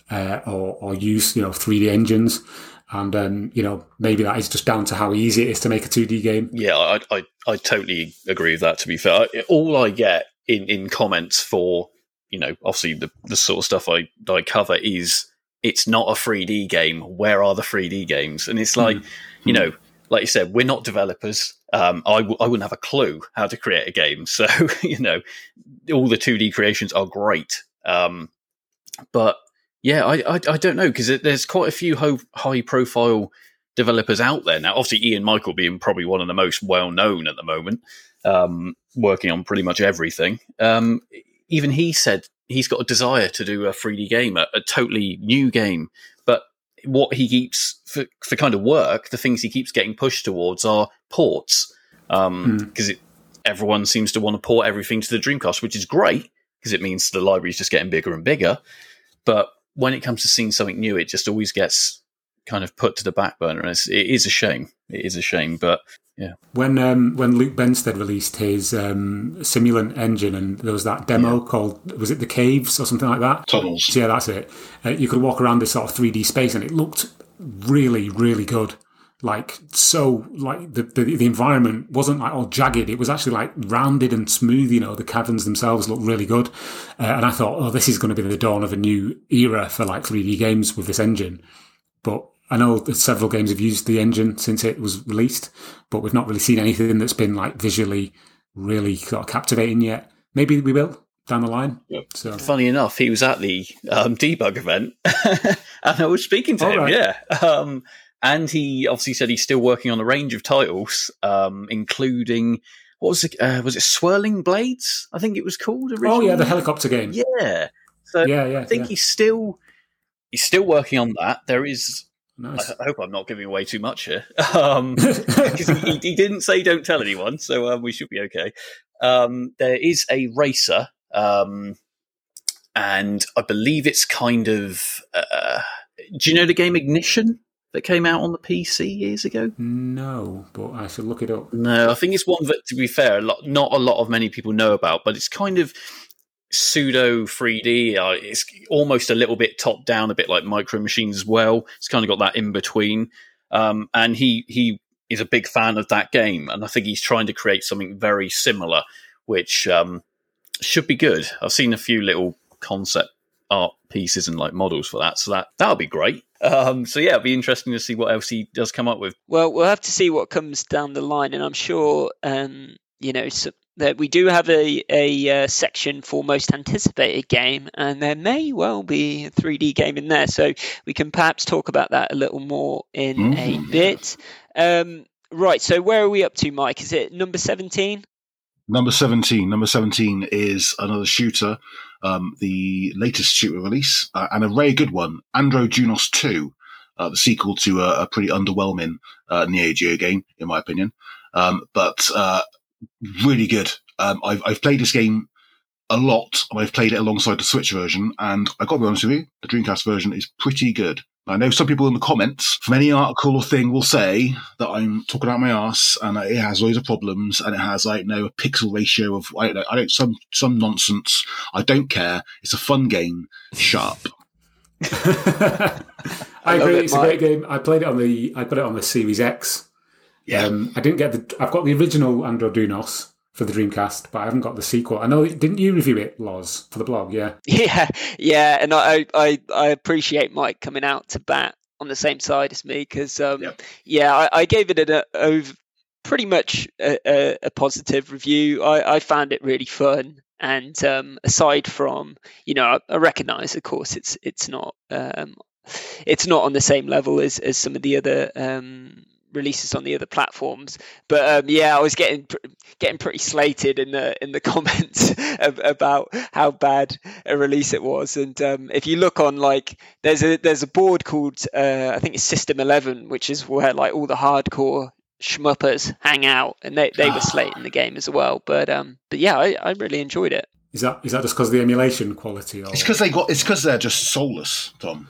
or use 3D engines. And maybe that is just down to how easy it is to make a 2D game. Yeah, I totally agree with that. To be fair, all I get in comments for obviously the sort of stuff I cover is it's not a 3D game. Where are the 3D games? And it's like like you said, we're not developers. I wouldn't have a clue how to create a game. So all the 2D creations are great, but. Yeah, I don't know, because there's quite a few high-profile developers out there now. Obviously, Ian Michael being probably one of the most well-known at the moment, working on pretty much everything. Even he said he's got a desire to do a 3D game, a totally new game. But what he keeps, for kind of work, the things he keeps getting pushed towards are ports. Because everyone seems to want to port everything to the Dreamcast, which is great, because it means the library's just getting bigger and bigger. But when it comes to seeing something new, it just always gets kind of put to the back burner. And it is a shame. It is a shame, but yeah. When Luke Benstead released his Simulant engine, and there was that demo called, was it The Caves or something like that? Tunnels. Yeah, that's it. You could walk around this sort of 3D space, and it looked really, really good. The environment wasn't like all jagged. It was actually like rounded and smooth. The caverns themselves looked really good. And I thought, this is going to be the dawn of a new era for like 3D games with this engine. But I know that several games have used the engine since it was released, but we've not really seen anything that's been like visually really sort of captivating yet. Maybe we will down the line. Yep. So funny enough, he was at the debug event and I was speaking to him. Right. Yeah. And he obviously said he's still working on a range of titles, including, what was it? Was it Swirling Blades? I think it was called originally. Oh yeah, the helicopter game. Yeah. So I think he's still working on that. There is. Nice. I hope I'm not giving away too much here, because he didn't say don't tell anyone, so we should be okay. There is a racer, and I believe it's kind of. Do you know the game Ignition that came out on the PC years ago? No, but I should look it up. No, I think it's one that, to be fair, not a lot of many people know about, but it's kind of pseudo 3D. It's almost a little bit top down, a bit like Micro Machines as well. It's kind of got that in between. And he is a big fan of that game, and I think he's trying to create something very similar, which should be good. I've seen a few little concept art pieces and like models for that, so that'll be great. So yeah, it'll be interesting to see what else he does come up with. Well, we'll have to see what comes down the line, and I'm sure that we do have a section for most anticipated game, and there may well be a 3D game in there, so we can perhaps talk about that a little more in a bit. Right, so where are we up to, Mike? Is it number 17? Number 17 is another shooter, the latest shooter release, and a very good one, Androjunos 2, the sequel to a pretty underwhelming Neo Geo game, in my opinion, but really good. I've played this game a lot, and I've played it alongside the Switch version, and I've got to be honest with you, the Dreamcast version is pretty good. I know some people in the comments from any article or thing will say that I'm talking out my arse and it has loads of problems and it has a pixel ratio of some nonsense. I don't care. It's a fun game. Shut up. I agree. It's a great game. I played it I put it on the Series X. Yeah. I didn't get I've got the original Androjunos for the Dreamcast, but I haven't got the sequel. I know, didn't you review it, Loz, for the blog? Yeah, and I appreciate Mike coming out to bat on the same side as me, because I gave it pretty much a positive review. I found it really fun, and aside from I recognise, of course, it's not on the same level as some of the other releases on the other platforms, but I was getting pretty slated in the comments about how bad a release it was. And if you look on, like, there's a board called I think it's System 11, which is where like all the hardcore shmuppers hang out, and they were slating the game as well. But yeah, I really enjoyed it. Is that just because of the emulation quality? Or? It's because they're just soulless, Tom.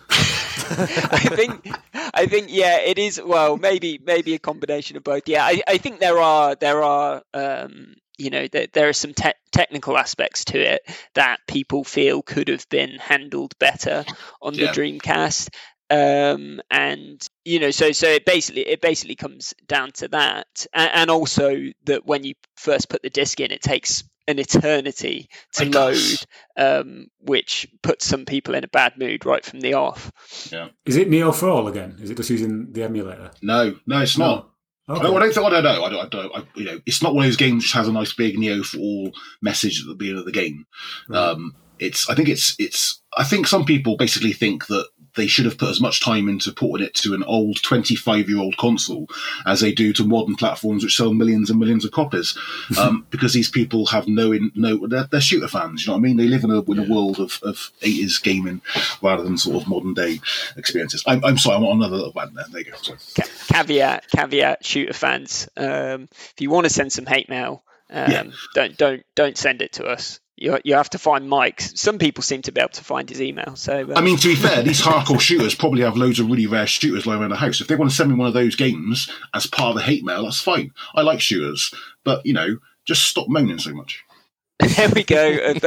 I think it is. Well, maybe a combination of both. Yeah, I think there are there are some technical aspects to it that people feel could have been handled better on the Dreamcast. So it basically comes down to that, and also that when you first put the disc in, it takes an eternity to load, which puts some people in a bad mood right from the off. Yeah. Is it Neo for All again? Is it just using the emulator? No, it's not. Okay. I don't know. It's not one of those games which has a nice big Neo for All message at the beginning of the game. Right. I think some people basically think that they should have put as much time into porting it to an old 25-year-old console as they do to modern platforms which sell millions and millions of copies. Because these people have they're shooter fans. You know what I mean? They live in a world of 80s gaming rather than sort of modern day experiences. I'm sorry, I'm on another little band there. There you go. Sorry. Caveat, shooter fans. If you want to send some hate mail, don't send it to us. You have to find Mike. Some people seem to be able to find his email. So I mean, to be fair, these hardcore shooters probably have loads of really rare shooters lying around the house. If they want to send me one of those games as part of the hate mail, that's fine. I like shooters, but just stop moaning so much. There we go. A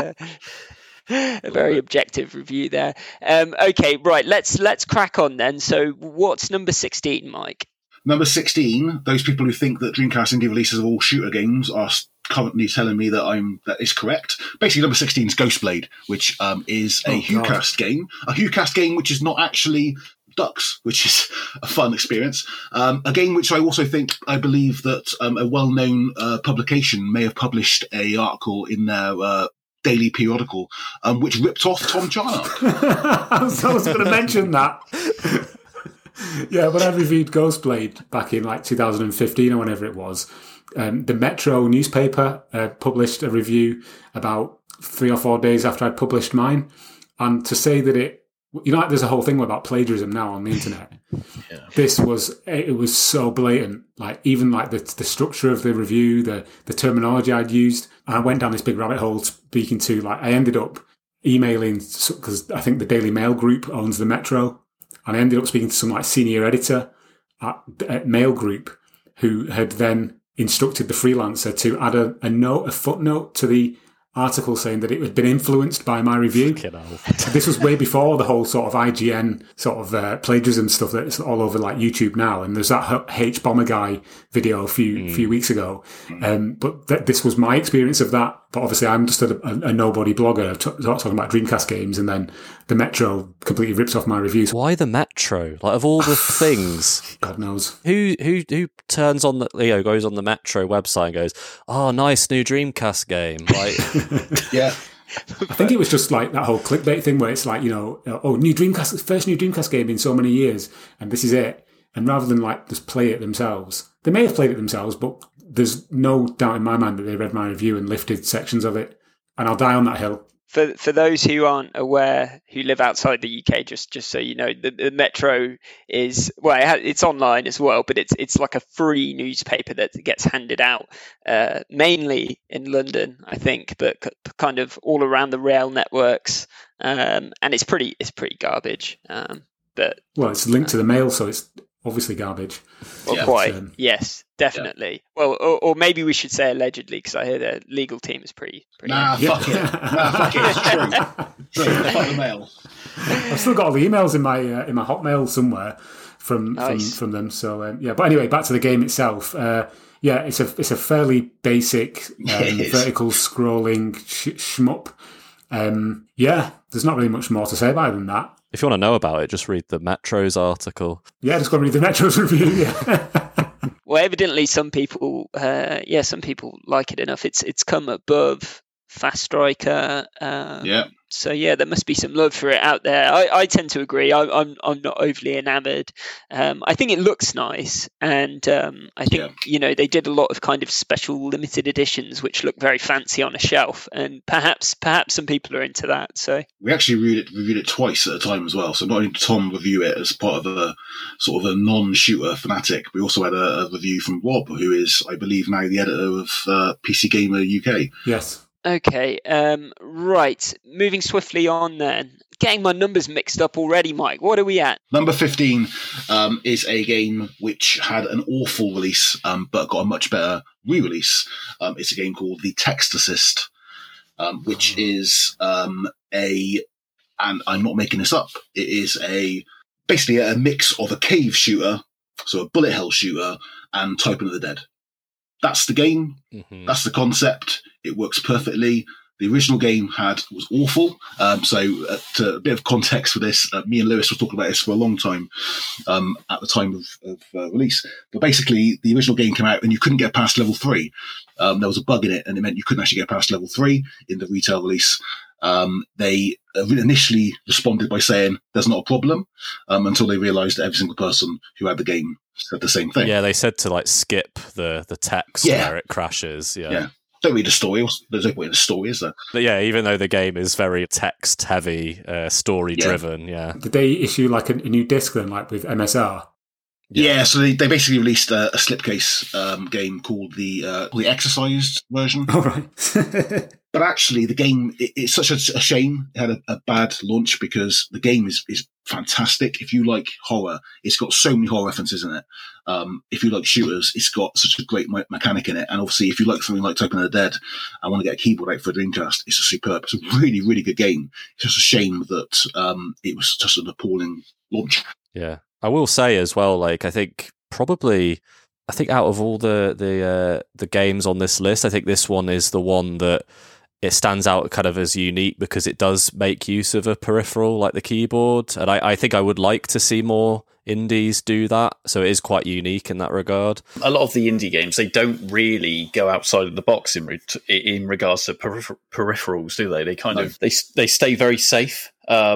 very objective review there. Okay, right. Let's crack on then. So, what's number 16, Mike? Number 16. Those people who think that Dreamcast indie releases of all shooter games are currently telling me that is correct. Basically, number 16 is Ghostblade, which is a HuCast game. A HuCast game which is not actually Ducks, which is a fun experience. A game which I believe that a well-known publication may have published a article in their daily periodical, which ripped off Tom Charnock. I was going to mention that. Yeah, when I reviewed Ghostblade back in 2015 or whenever it was, the Metro newspaper published a review about 3 or 4 days after I'd published mine. And to say that there's a whole thing about plagiarism now on the internet. Yeah. It was so blatant. Even the structure of the review, the terminology I'd used. And I went down this big rabbit hole speaking to, I ended up emailing, because I think the Daily Mail group owns the Metro. And I ended up speaking to some senior editor at Mail Group, who had then instructed the freelancer to add a footnote to the article saying that it had been influenced by my review. This was way before the whole sort of IGN sort of plagiarism stuff that's all over YouTube now. And there's that H Bomber Guy video a few weeks ago. But this was my experience of that. But obviously I'm just a nobody blogger talking about Dreamcast games, and then the Metro completely rips off my reviews. Why the Metro? Of all the things, God knows who turns on goes on the Metro website and goes, "Oh, nice new Dreamcast game." Yeah. I think it was just that whole clickbait thing where it's new Dreamcast, first new Dreamcast game in so many years, and this is it. And rather than just play it themselves, they may have played it themselves, but there's no doubt in my mind that they read my review and lifted sections of it. And I'll die on that hill. For those who aren't aware, who live outside the UK, just so you know, the Metro is it's online as well, but it's like a free newspaper that gets handed out mainly in London, I think, but kind of all around the rail networks, and it's pretty garbage. But it's linked to the Mail, so it's obviously garbage. Well, yes, definitely. Yeah. Well, or maybe we should say allegedly, because I hear the legal team is pretty. Fuck it. It's true. Fuck the Mail. I've still got all the emails in my Hotmail somewhere from them. So but anyway, back to the game itself. It's a fairly basic vertical scrolling shmup. There's not really much more to say about it than that. If you want to know about it, just read the Metro's article. Yeah, just go read the Metro's review. Yeah. Well, evidently, some people like it enough. It's come above Fast Striker. So there must be some love for it out there. I tend to agree. I'm not overly enamoured. I think it looks nice, and I think they did a lot of kind of special limited editions which look very fancy on a shelf, and perhaps some people are into that. So we actually reviewed it twice at a time as well. So not only did Tom review it as part of a sort of a non-shooter fanatic, we also had a review from Rob, who is, I believe, now the editor of PC Gamer UK. Yes. Okay, right. Moving swiftly on then getting my numbers mixed up already, Mike. What are we at? Number 15 is a game which had an awful release, but got a much better re-release. It's a game called The Text Assist, which is and I'm not making this up, it is basically a mix of a cave shooter, so a bullet hell shooter, and Typing of the Dead. That's the game. Mm-hmm. That's the concept. It works perfectly. The original game was awful. To a bit of context for this, me and Lewis were talking about this for a long time at the time of release. But basically, the original game came out and you couldn't get past level 3. There was a bug in it, and it meant you couldn't actually get past level 3 in the retail release. They initially responded by saying there's not a problem until they realised that every single person who had the game said the same thing. Yeah, they said to skip the text where it crashes. Yeah. Don't read the story. There's no point in the story, is there? But yeah, even though the game is very text-heavy, story-driven, Did they issue a new disc then, with MSR? Yeah, so they basically released a slipcase game called the Exercised version. All right. But actually, the game, it's such a shame it had a bad launch, because the game is fantastic. If you like horror, it's got so many horror references in it. If you like shooters, it's got such a great mechanic in it. And obviously, if you like something like Typing of the Dead and want to get a keyboard out for a Dreamcast, it's a really, really good game. It's just a shame that it was just an appalling launch. Yeah. I will say as well, I think out of all the games on this list, I think this one is the one that it stands out kind of as unique because it does make use of a peripheral like the keyboard. And I think I would like to see more indies do that. So it is quite unique in that regard. A lot of the indie games, they don't really go outside of the box in regards to peripherals, do they? They kind of, they stay very safe.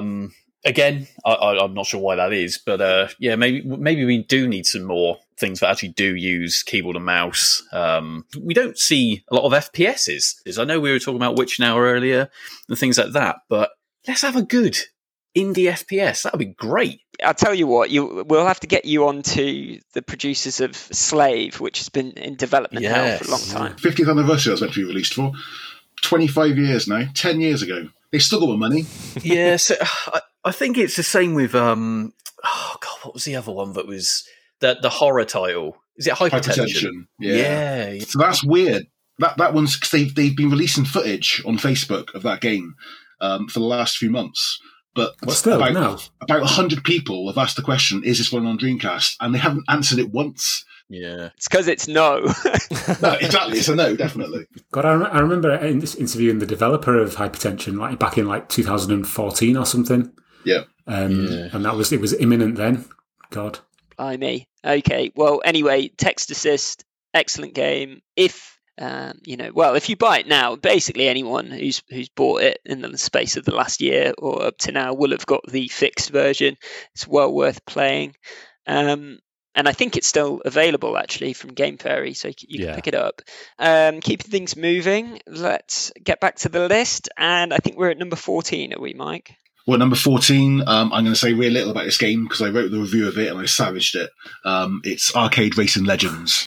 Again, I'm not sure why that is, but maybe we do need some more things that actually do use keyboard and mouse. We don't see a lot of FPSs. I know we were talking about Witch Now earlier and things like that, but let's have a good indie FPS. That would be great. I'll tell you what, we'll have to get you onto the producers of Slave, which has been in development hell for a long time. 50th anniversary was meant to be released for. 25 years now, 10 years ago. They still got the money. Yeah, so I think it's the same with what was the other one that was the horror title? Is it Hypertension? Yeah. So that's weird. That one's because they've been releasing footage on Facebook of that game for the last few months. But about 100 people have asked the question, is this one on Dreamcast? And they haven't answered it once. Yeah. It's because it's no. No, exactly. It's a no, definitely. God, I remember interviewing the developer of Hypertension back in 2014 or something. Yeah. And it was imminent then. God. Blimey. Okay. Well, anyway, Text Assist, excellent game. If if you buy it now, basically anyone who's bought it in the space of the last year or up to now will have got the fixed version. It's well worth playing. And I think it's still available, actually, from Game Fairy, so you can pick it up. Keeping things moving, let's get back to the list. And I think we're at number 14, are we, Mike? Well, number 14, I'm going to say really little about this game because I wrote the review of it and I savaged it. It's Arcade Racing Legends.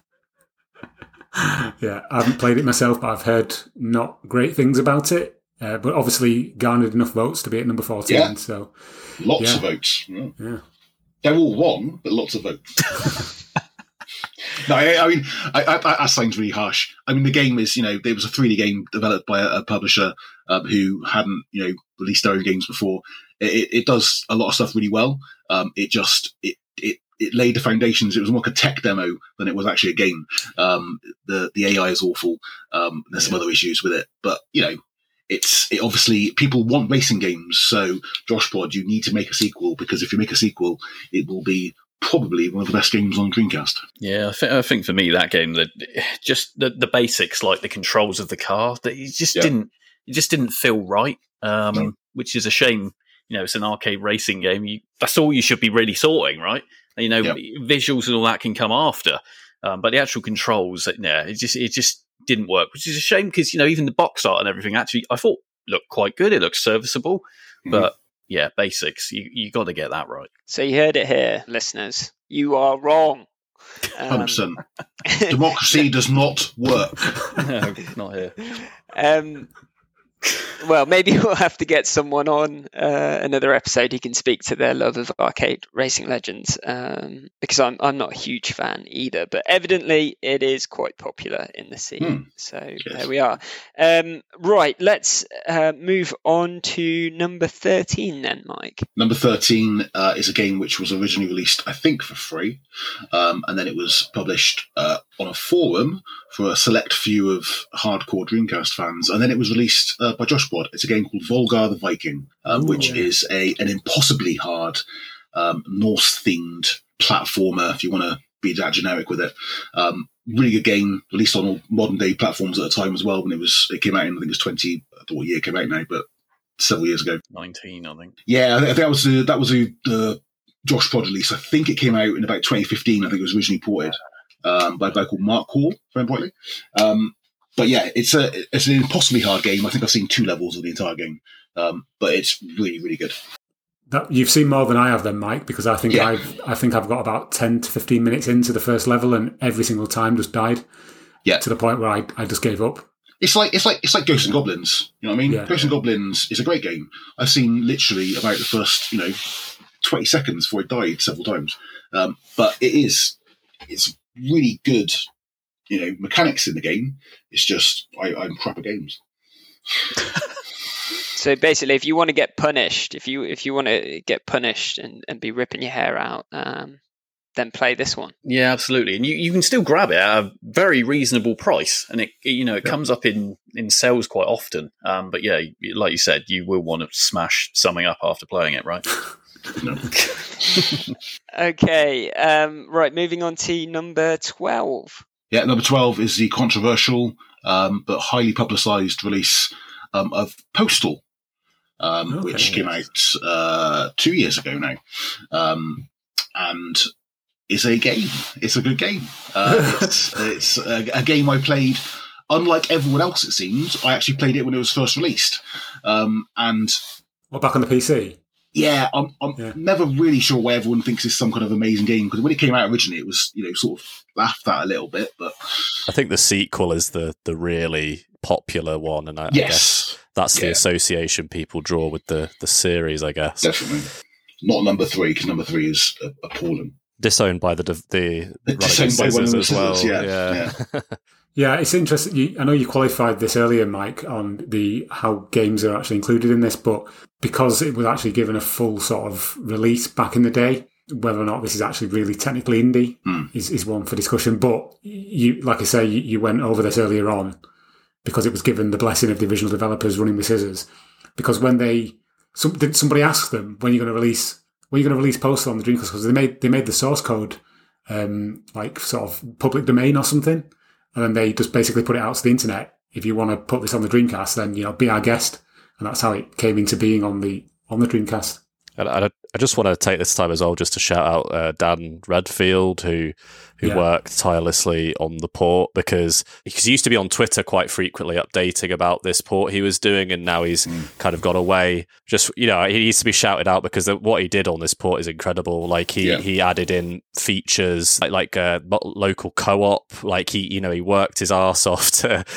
Yeah, I haven't played it myself, but I've heard not great things about it. But obviously garnered enough votes to be at number 14. Yeah. So lots of votes. Yeah. They're all won, but lots of votes. No, I mean, that sounds really harsh. I mean, the game is, there was a 3D game developed by a publisher who hadn't, released their own games before. It does a lot of stuff really well. It laid the foundations. It was more like a tech demo than it was actually a game. The AI is awful. There's some other issues with it, but it obviously people want racing games. So Josh Pod, you need to make a sequel because if you make a sequel, it will be probably one of the best games on Dreamcast. Yeah, I think for me that game, just the basics like the controls of the car, that it just didn't feel right. Which is a shame. It's an arcade racing game. That's all you should be really sorting, right? Visuals and all that can come after, but the actual controls, it just didn't work, which is a shame because even the box art and everything actually I thought looked quite good. It looked serviceable, but yeah, basics. You got to get that right. So you heard it here, listeners. You are wrong. 100%. Democracy does not work. No, not here. Well, maybe we'll have to get someone on another episode who can speak to their love of arcade racing legends, because I'm not a huge fan either, but evidently it is quite popular in the scene. So there we are. Right, let's move on to number 13 then, Mike. Number 13 is a game which was originally released, I think, for free, and then it was published on a forum for a select few of hardcore Dreamcast fans, and then it was released by Josh Broad. It's a game called Volgar the Viking, which is an impossibly hard Norse-themed platformer, if you want to be that generic with it. Really good game, released on all modern-day platforms at the time as well. When it came out in, I think it was 20. I don't know what year it came out now, but several years ago. 19, I think. Yeah, I think that was the Josh Broad release. I think it came out in about 2015. I think it was originally ported by a guy called Mark Hall, very importantly. But yeah, it's an impossibly hard game. I think I've seen 2 levels of the entire game, but it's really, really good. You've seen more than I have then, Mike, because I think I've got about 10 to 15 minutes into the first level, and every single time just died. Yeah, to the point where I just gave up. It's like Ghosts and Goblins. You know what I mean? Yeah, Ghosts and Goblins is a great game. I've seen literally about the first 20 seconds before it died several times. But it's really good. Mechanics in the game. It's just I'm crap at games. So basically, if you want to get punished, if you want to get punished and be ripping your hair out, then play this one. Yeah, absolutely. And you can still grab it at a very reasonable price, and it comes up in sales quite often. But yeah, like you said, you will want to smash something up after playing it, right? Okay, right. Moving on to number 12. Yeah, number 12 is the controversial but highly publicised release of Postal, which came out 2 years ago now, and is a game. It's a good game. It's a game I played. Unlike everyone else, it seems, I actually played it when it was first released. And back on the PC? Yeah, I'm never really sure why everyone thinks it's some kind of amazing game, because when it came out originally, it was sort of laughed at a little bit. But I think the sequel is the really popular one, and I guess that's the association people draw with the series, I guess. Definitely not number 3, because number 3 is appalling. Disowned by the disowned by one of the as well. Yeah. Yeah, it's interesting. I know you qualified this earlier, Mike, on how games are actually included in this, but because it was actually given a full sort of release back in the day, whether or not this is actually really technically indie is one for discussion. But you, like I say, you went over this earlier on because it was given the blessing of the original developers running with scissors. Because when somebody asked them when you're going to release Postal on the Dreamcast, because they made the source code like sort of public domain or something. And then they just basically put it out to the internet. If you want to put this on the Dreamcast, then be our guest, and that's how it came into being on the Dreamcast. And I just want to take this time as well just to shout out Dan Redfield, who worked tirelessly on the port, because he used to be on Twitter quite frequently updating about this port he was doing, and now he's kind of gone away. Just, he needs to be shouted out because what he did on this port is incredible. Like he added in features like local co-op. Like he worked his arse off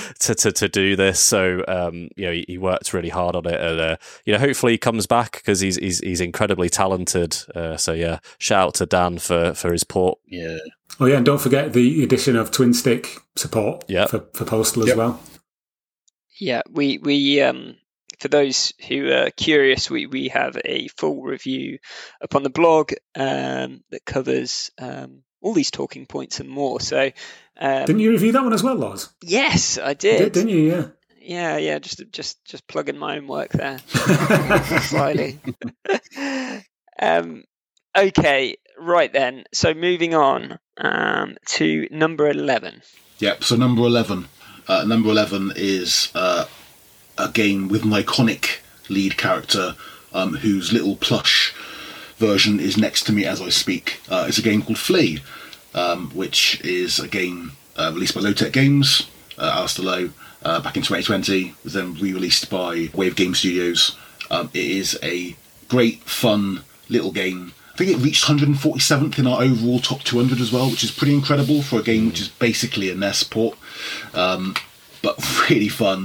to do this. So he worked really hard on it, and hopefully he comes back because he's incredibly talented. So yeah, shout out to Dan for his port. Yeah. Oh yeah, and don't forget the addition of twin stick support for Postal as well. Yeah, we for those who are curious, we have a full review up on the blog that covers all these talking points and more. So didn't you review that one as well, Loz? Yes, I did. Didn't you? Yeah. Yeah. Just plugging my own work there slightly. Okay, right then. So moving on to number 11. Yep. So number 11. Number 11 is a game with an iconic lead character whose little plush version is next to me as I speak. It's a game called Flee, which is a game released by Low Tech Games, Alistair Lowe, back in 2020. Was then re-released by Wave Game Studios. It is a great, fun little game. I think it reached 147th in our overall top 200 as well, which is pretty incredible for a game which is basically a NES port, but really fun.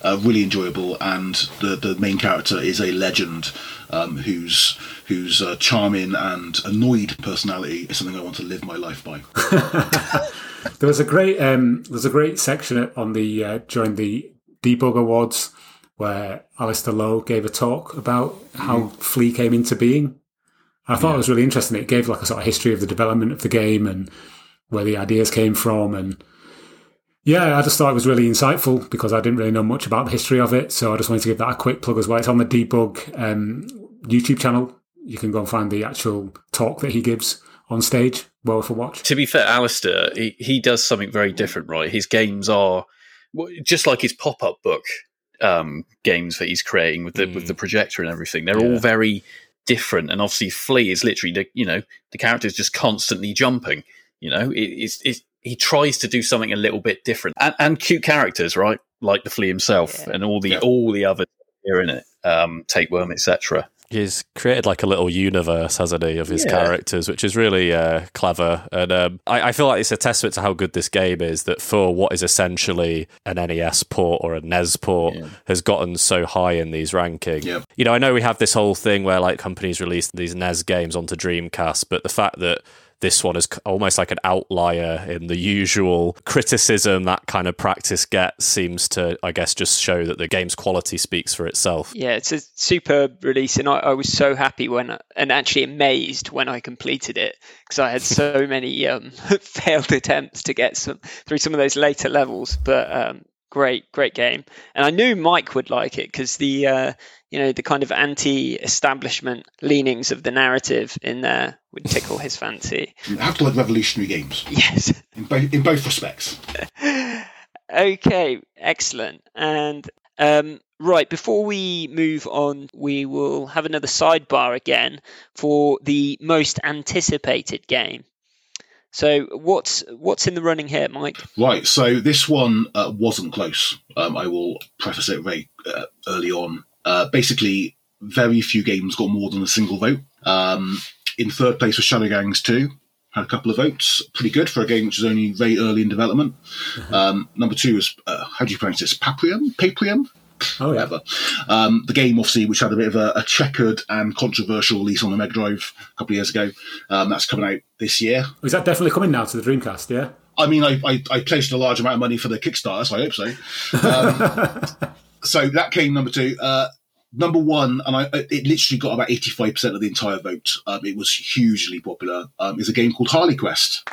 really enjoyable, and the main character is a legend whose charming and annoyed personality is something I want to live my life by. There was a great section on the during the Debug Awards where Alistair Lowe gave a talk about how Flea came into being. I thought it was really interesting. It gave like a sort of history of the development of the game and where the ideas came from. And yeah, I just thought it was really insightful because I didn't really know much about the history of it. So I just wanted to give that a quick plug as well. It's on the Debug YouTube channel. You can go and find the actual talk that he gives on stage. Well worth a watch. To be fair, Alistair, he does something very different, right? His games are just like his pop-up book games that he's creating with the projector and everything. They're all very different, and obviously Flea is literally the character is just constantly jumping. He tries to do something a little bit different, and cute characters, right? Like the Flea himself, and all the other here in it, Tapeworm, etc. He's created like a little universe, hasn't he, of his characters, which is really clever. And I feel like it's a testament to how good this game is, that for what is essentially an NES port or a NES port has gotten so high in these rankings. Yep. I know we have this whole thing where like companies release these NES games onto Dreamcast, but the fact that this one is almost like an outlier in the usual criticism that kind of practice gets seems to, I guess, just show that the game's quality speaks for itself. Yeah, it's a superb release, and I was so happy and actually amazed when I completed it, because I had so many failed attempts to get through some of those later levels. But great game, and I knew Mike would like it because the kind of anti-establishment leanings of the narrative in there would tickle his fancy. You have to like revolutionary games. Yes. In both respects. Okay, excellent. And right, before we move on, we will have another sidebar again for the most anticipated game. So what's in the running here, Mike? Right, so this one wasn't close. I will preface it very early on. Basically, very few games got more than a single vote. In third place was Shadowgangs 2. Had a couple of votes. Pretty good for a game which is only very early in development. Number 2 was, how do you pronounce this? Paprium? Oh, yeah. Whatever. The game, obviously, which had a bit of a checkered and controversial release on the Mega Drive a couple of years ago. That's coming out this year. Is that definitely coming now to the Dreamcast, yeah? I mean, I pledged a large amount of money for the Kickstarter, so I hope so. So that came number 2. Number 1, and it literally got about 85% of the entire vote. It was hugely popular. Is a game called Harley Quest,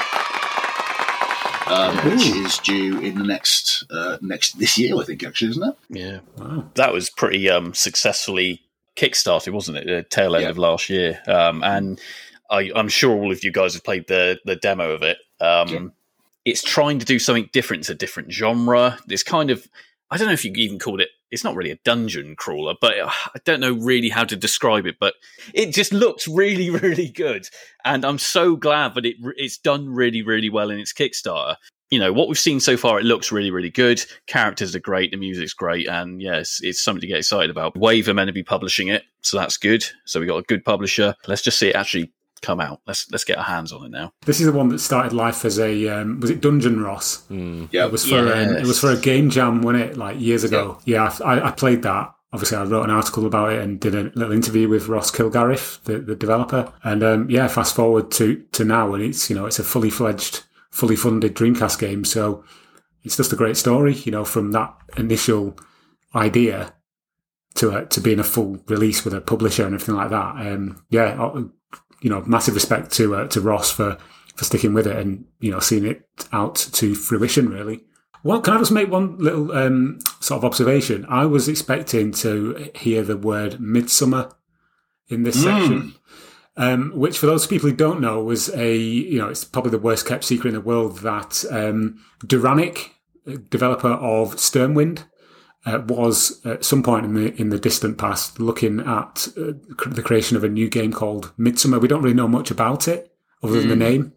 which is due in the next this year, I think, actually, isn't it? Yeah, wow. That was pretty successfully kickstarted, wasn't it? The tail end of last year, and I'm sure all of you guys have played the demo of it. It's trying to do something different. It's a different genre. It's kind of, I don't know if you even called it, it's not really a dungeon crawler, but I don't know really how to describe it, but it just looks really, really good. And I'm so glad that it's done really, really well in its Kickstarter. What we've seen so far, it looks really, really good. Characters are great. The music's great. And yes, it's something to get excited about. Wave are meant to be publishing it, so that's good. So we got a good publisher. Let's just see it actually come out. Let's get our hands on it now. This is the one that started life as a was it Dungeon Ross? Yeah, it was for a game jam, wasn't it? Like years ago. Yeah, I played that. Obviously, I wrote an article about it and did a little interview with Ross Kilgariff, the developer. And fast forward to now, and it's it's a fully fledged, fully funded Dreamcast game. So it's just a great story. From that initial idea to being a full release with a publisher and everything like that. Massive respect to Ross for sticking with it and seeing it out to fruition. Really. Well, can I just make one little sort of observation? I was expecting to hear the word Midsummer in this section, which for those people who don't know was it's probably the worst kept secret in the world that Duranic, developer of Stormwind, was at some point in the distant past looking at the creation of a new game called Midsummer. We don't really know much about it other than the name,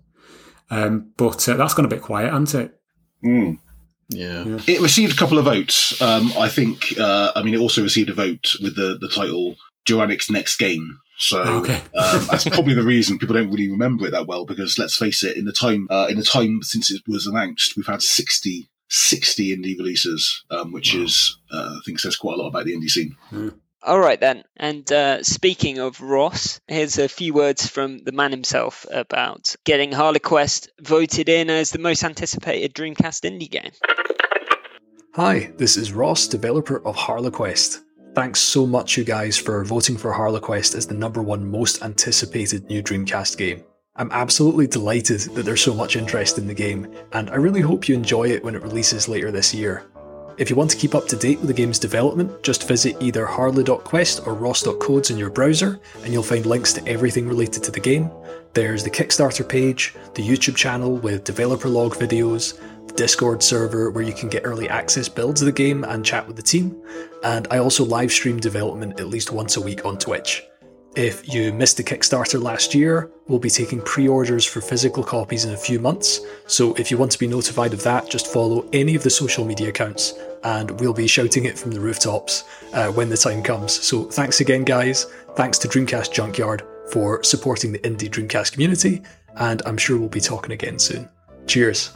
but that's gone a bit quiet, hasn't it? Yeah. It received a couple of votes. I think. It also received a vote with the title Duranic's Next Game. So that's probably the reason people don't really remember it that well. Because let's face it, in the time since it was announced, we've had 60 60 indie releases, which is, I think, says quite a lot about the indie scene. All right, then. And speaking of Ross, here's a few words from the man himself about getting HarleQuest voted in as the most anticipated Dreamcast indie game. Hi, this is Ross, developer of HarleQuest. Thanks so much, you guys, for voting for HarleQuest as the #1 most anticipated new Dreamcast game. I'm absolutely delighted that there's so much interest in the game, and I really hope you enjoy it when it releases later this year. If you want to keep up to date with the game's development, just visit either harle.quest or ross.codes in your browser, and you'll find links to everything related to the game. There's the Kickstarter page, the YouTube channel with developer log videos, the Discord server where you can get early access builds of the game and chat with the team, and I also live stream development at least once a week on Twitch. If you missed the Kickstarter last year, we'll be taking pre-orders for physical copies in a few months, so if you want to be notified of that, just follow any of the social media accounts, and we'll be shouting it from the rooftops when the time comes. So thanks again, guys. Thanks to Dreamcast Junkyard for supporting the indie Dreamcast community, and I'm sure we'll be talking again soon. Cheers.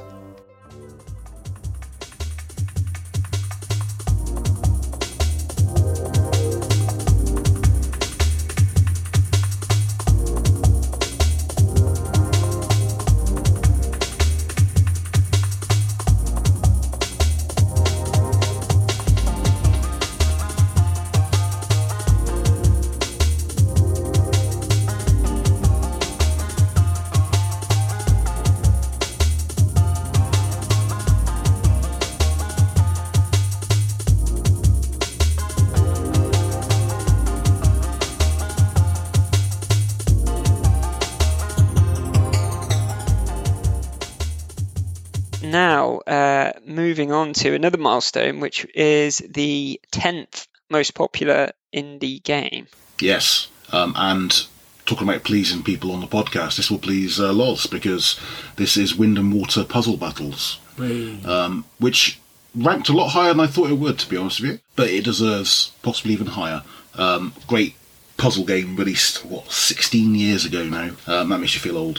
Now, moving on to another milestone, which is the 10th most popular indie game. Yes, and talking about pleasing people on the podcast, this will please Loz, because this is Wind and Water Puzzle Battles, which ranked a lot higher than I thought it would, to be honest with you, but it deserves possibly even higher. Great puzzle game released, 16 years ago now. That makes you feel old.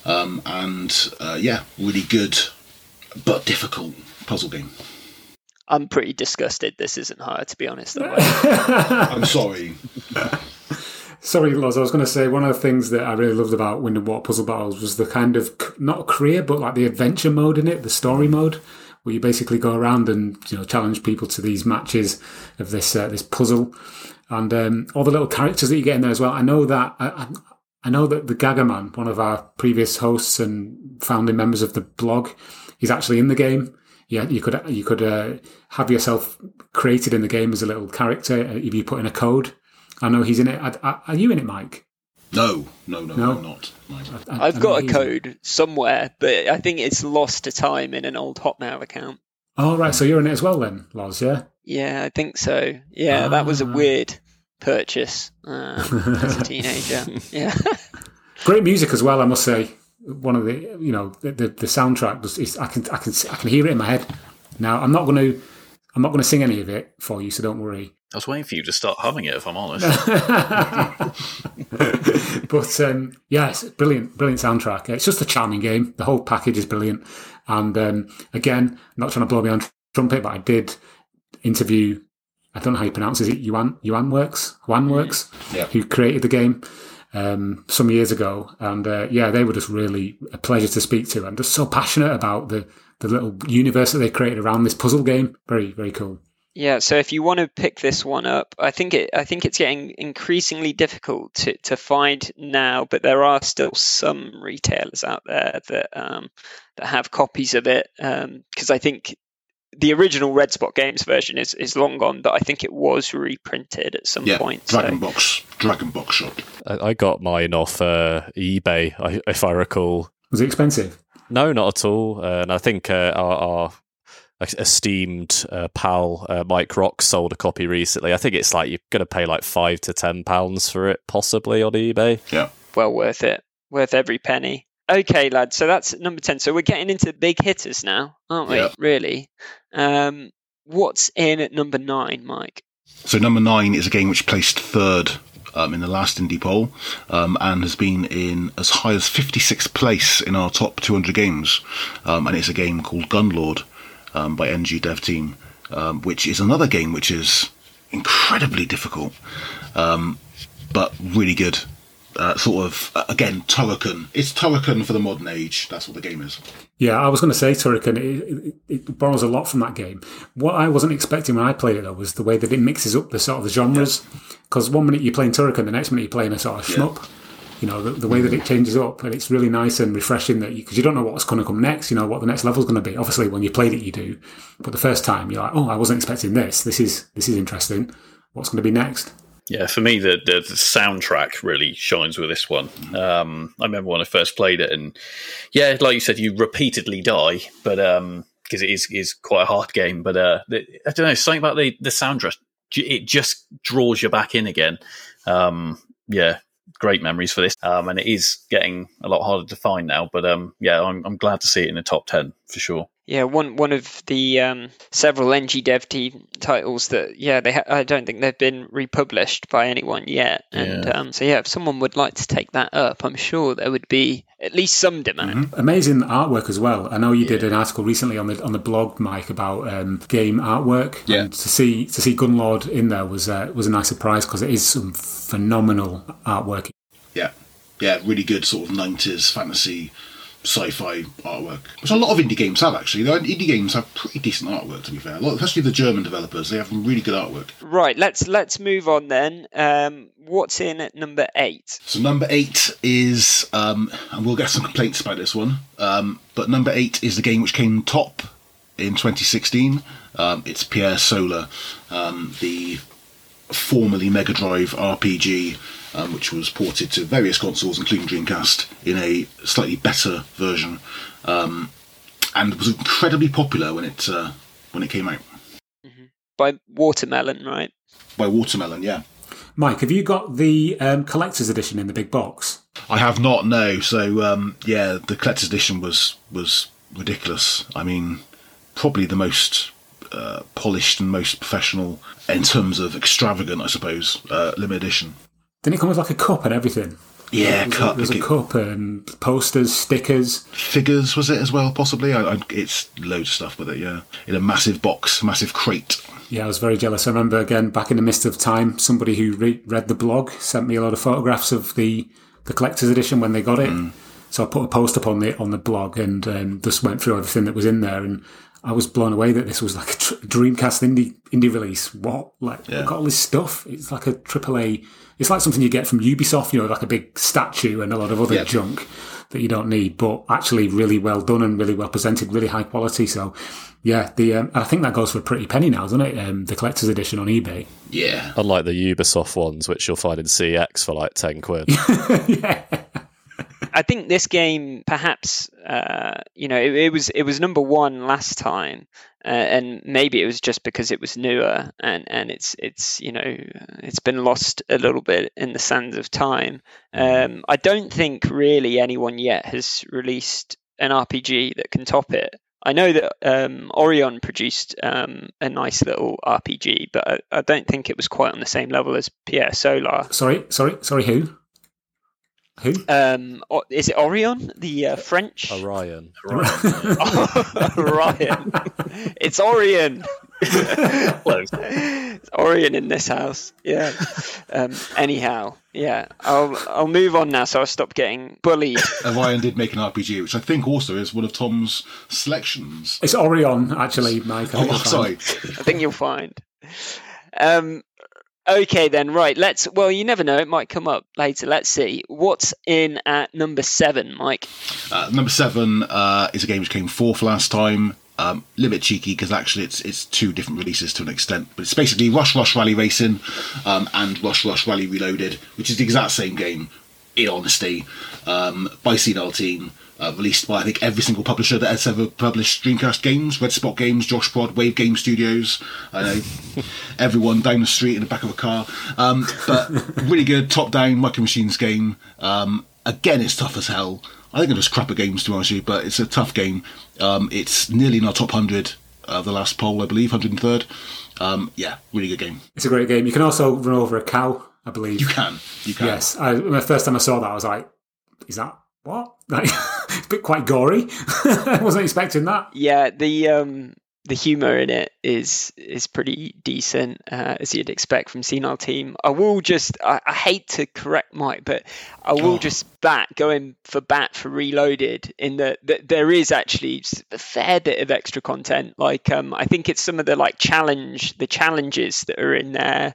Really good but difficult puzzle game. I'm pretty disgusted this isn't higher, to be honest. I'm sorry. Sorry, Loz, I was going to say one of the things that I really loved about Wind and Water Puzzle Battles was the kind of, not career, but like the adventure mode in it, the story mode, where you basically go around and challenge people to these matches of this puzzle, and all the little characters that you get in there as well. I know that the Gagaman, one of our previous hosts and founding members of the blog, he's actually in the game. Yeah, you could have yourself created in the game as a little character if you put in a code. I know he's in it. Are you in it, Mike? No, I'm not. I've got a code somewhere, but I think it's lost to time in an old Hotmail account. Oh, right. So you're in it as well then, Loz, yeah? Yeah, I think so. Yeah, that was a weird purchase as a teenager. Yeah. Great music as well, I must say. One of the the soundtrack is I can hear it in my head. Now I'm not going to sing any of it for you, so don't worry. I was waiting for you to start humming it, if I'm honest. But it's brilliant soundtrack. It's just a charming game. The whole package is brilliant. And again, not trying to blow me on trumpet, but I did interview, I don't know how you pronounce it, Juan Works, who created the game some years ago. And they were just really a pleasure to speak to, and just so passionate about the little universe that they created around this puzzle game. Very, very cool. Yeah, so if you want to pick this one up, I think it's getting increasingly difficult to find now, but there are still some retailers out there that have copies of it, because I think the original Red Spot Games version is long gone, but I think it was reprinted at some point. Dragon Box Shop. I got mine off eBay, if I recall. Was it expensive? No, not at all. And I think our esteemed pal Mike Rock sold a copy recently. I think it's like you're going to pay like £5 to £10 for it, possibly on eBay. Yeah, well worth it, worth every penny. Okay, lads, so that's number 10. So we're getting into the big hitters now, aren't we? Yep. Really? What's in at number 9, Mike? So number 9 is a game which placed third in the last indie poll, and has been in as high as 56th place in our top 200 games. And it's a game called Gunlord. by NG Dev Team, which is another game which is incredibly difficult, but really good. Again, Turrican. It's Turrican for the modern age. That's what the game is. Yeah, I was going to say Turrican. It borrows a lot from that game. What I wasn't expecting when I played it, though, was the way that it mixes up the sort of the genres. Because one minute you're playing Turrican, the next minute you're playing a sort of shmup. You know, the way that it changes up, and it's really nice and refreshing that because you don't know what's going to come next, you know, what the next level's going to be. Obviously, when you played it, you do. But the first time, you're like, oh, I wasn't expecting this. This is interesting. What's going to be next? Yeah, for me, the soundtrack really shines with this one. I remember when I first played it, and yeah, like you said, you repeatedly die, but because it is quite a hard game. But I don't know, something about the soundtrack, it just draws you back in again. Yeah, great memories for this, and it is getting a lot harder to find now. But yeah, I'm glad to see it in the top 10 for sure. Yeah, one of the several NG Dev Team titles that I don't think they've been republished by anyone yet, and so if someone would like to take that up, I'm sure there would be at least some demand. Mm-hmm. Amazing artwork as well. I know you did an article recently on the blog, Mike, about game artwork. Yeah, and to see Gunlord in there was a nice surprise because it is some phenomenal artwork. Yeah, really good sort of 90s fantasy. Sci-fi artwork, which a lot of indie games have actually. Indie games have pretty decent artwork, to be fair. Especially the German developers, they have really good artwork. Right, let's move on then. What's in at number 8? So number 8 is, and we'll get some complaints about this one, but number 8 is the game which came top in 2016. It's Pierre Solar, the formerly Mega Drive RPG. Which was ported to various consoles, including Dreamcast, in a slightly better version, and was incredibly popular when it came out. Mm-hmm. By Watermelon, right? By Watermelon, yeah. Mike, have you got the collector's edition in the big box? I have not, no. So the collector's edition was ridiculous. I mean, probably the most polished and most professional in terms of extravagant, I suppose, limited edition. Didn't it come with like a cup and everything? Yeah, cup. There's a cup and posters, stickers. Figures, was it as well, possibly? It's loads of stuff with it, yeah. In a massive box, massive crate. Yeah, I was very jealous. I remember, again, back in the midst of time, somebody who read the blog sent me a lot of photographs of the collector's edition when they got it. So I put a post up on the blog and just went through everything that was in there, and I was blown away that this was like a Dreamcast indie release. What? Like, look at all this stuff. It's like a AAA... It's like something you get from Ubisoft, you know, like a big statue and a lot of other junk that you don't need, but actually really well done and really well presented, really high quality. So, yeah, I think that goes for a pretty penny now, doesn't it? The collector's edition on eBay. Yeah. Unlike the Ubisoft ones, which you'll find in CX for like 10 quid. Yeah. I think this game, perhaps, it was number 1 last time, and maybe it was just because it was newer, and it's been lost a little bit in the sands of time. I don't think really anyone yet has released an RPG that can top it. I know that Orion produced a nice little RPG, but I don't think it was quite on the same level as Pierre Solar. Sorry, who? Who? Is it Orion, the French? Orion. Orion. It's Orion. It's Orion in this house. Yeah. Anyhow, yeah. I'll move on now, so I'll stop getting bullied. Orion did make an RPG, which I think also is one of Tom's selections. It's Orion, actually, Mike. Sorry. I think you'll find. Okay then, right, you never know, it might come up later. Let's see. What's in at number 7, Mike? Number 7 is a game which came 4th last time. A little bit cheeky because actually it's 2 different releases to an extent. But it's basically Rush Rush Rally Racing and Rush Rush Rally Reloaded, which is the exact same game, in honesty, by CDL Team. Released by, I think, every single publisher that has ever published Dreamcast games. Red Spot Games, Josh Prod, Wave Game Studios. I know everyone down the street in the back of a car. But really good, top-down Micro Machines game. Again, it's tough as hell. I think I'm just crap at games, to be honest with you, but it's a tough game. It's nearly in our top 100 of the last poll, I believe, 103rd. Yeah, really good game. It's a great game. You can also run over a cow, I believe. You can. Yes. The first time I saw that, I was like, is that... what? It's a bit quite gory. I wasn't expecting that. Yeah, the the humor in it is pretty decent, as you'd expect from Senile Team. I will just, I hate to correct Mike, but I will just going for Reloaded, in that there is actually a fair bit of extra content. Like, I think it's some of the challenges that are in there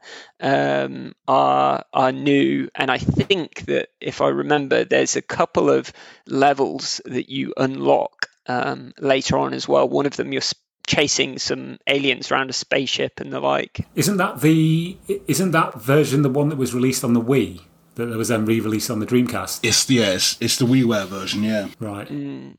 are new, and I think that if I remember, there's a couple of levels that you unlock later on as well. One of them, you're chasing some aliens around a spaceship and the like. Isn't that version the one that was released on the Wii, that was then re-released on the Dreamcast? It's the WiiWare version, yeah. Right.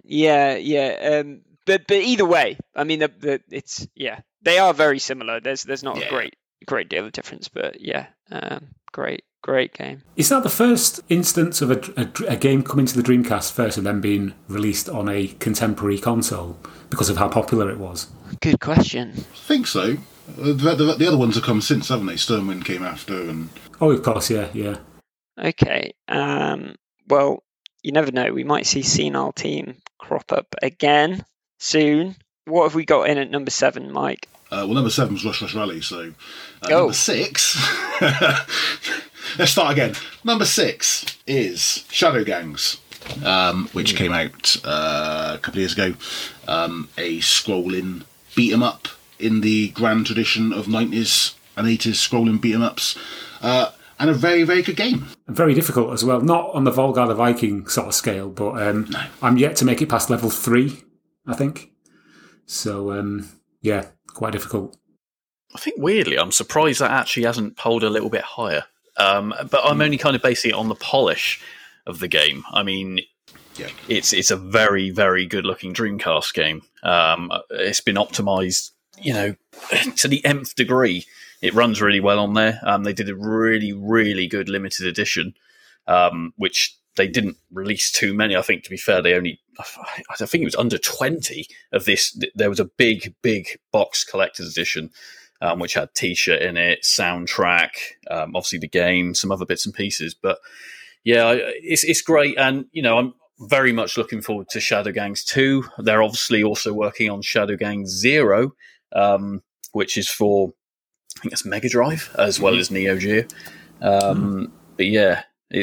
But either way, I mean, they are very similar. There's not a great deal of difference, but great game. Is that the first instance of a game coming to the Dreamcast first and then being released on a contemporary console because of how popular it was? Good question. I think so. The other ones have come since, haven't they? Stormwind came after, and of course, yeah. Okay. Well, you never know. We might see Senile Team crop up again soon. What have we got in at number 7, Mike? Number 7 was Rush Rush Rally. So number 6. Let's start again. Number 6 is Shadow Gangs, which came out a couple of years ago. A scrolling beat 'em up in the grand tradition of 90s and 80s scrolling beat 'em ups, and a very, very good game. And very difficult as well. Not on the Volgar the Viking sort of scale, but no. I'm yet to make it past level 3, I think. So quite difficult. I think weirdly, I'm surprised that actually hasn't polled a little bit higher. But I'm only kind of basing it on the polish of the game. I mean, it's a very, very good looking Dreamcast game. It's been optimized, to the nth degree. It runs really well on there. They did a really, really good limited edition, which they didn't release too many. I think, to be fair, I think it was under 20 of this. There was a big, big box collector's edition, which had T-shirt in it, soundtrack, obviously the game, some other bits and pieces. But yeah, it's great. And, I'm very much looking forward to Shadow Gangs 2. They're obviously also working on Shadow Gangs 0, which is for, I think it's Mega Drive as well as Neo Geo. But yeah,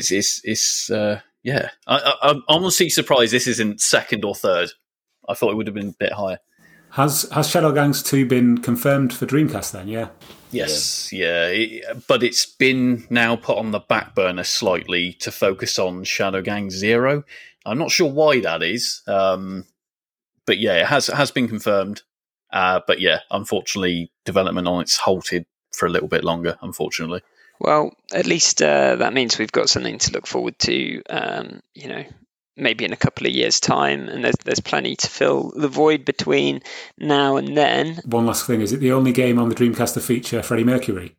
I'm honestly surprised this isn't second or third. I thought it would have been a bit higher. Has Shadow Gangs 2 been confirmed for Dreamcast then, yeah? Yes, but it's been now put on the back burner slightly to focus on Shadow Gangs 0. I'm not sure why that is, but yeah, it has been confirmed. But yeah, unfortunately, development on it's halted for a little bit longer, unfortunately. Well, at least that means we've got something to look forward to, maybe in a couple of years' time, and there's plenty to fill the void between now and then. One last thing, is it the only game on the Dreamcast to feature Freddie Mercury?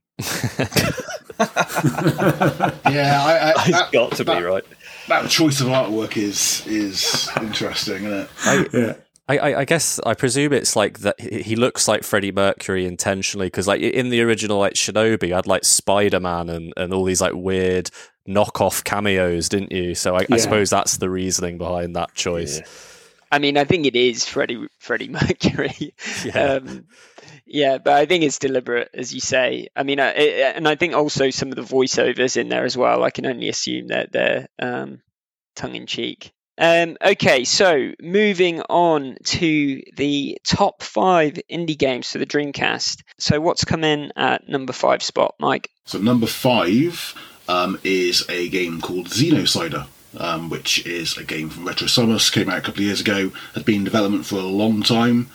Yeah, it's got to be, right? That choice of artwork is interesting, isn't it? I guess, I presume it's like that he looks like Freddie Mercury intentionally, because like in the original like Shinobi, I had like Spider-Man and all these like weird knockoff cameos, didn't you? So I suppose that's the reasoning behind that choice. Yeah. I mean, I think it is Freddie Mercury. Yeah. But I think it's deliberate, as you say. I mean, and I think also some of the voiceovers in there as well. I can only assume that they're tongue-in-cheek. Okay, so moving on to the top 5 indie games for the Dreamcast. So what's come in at number 5 spot, Mike? So number 5 is a game called Xenocider, which is a game from Retro Summers, came out a couple of years ago, had been in development for a long time.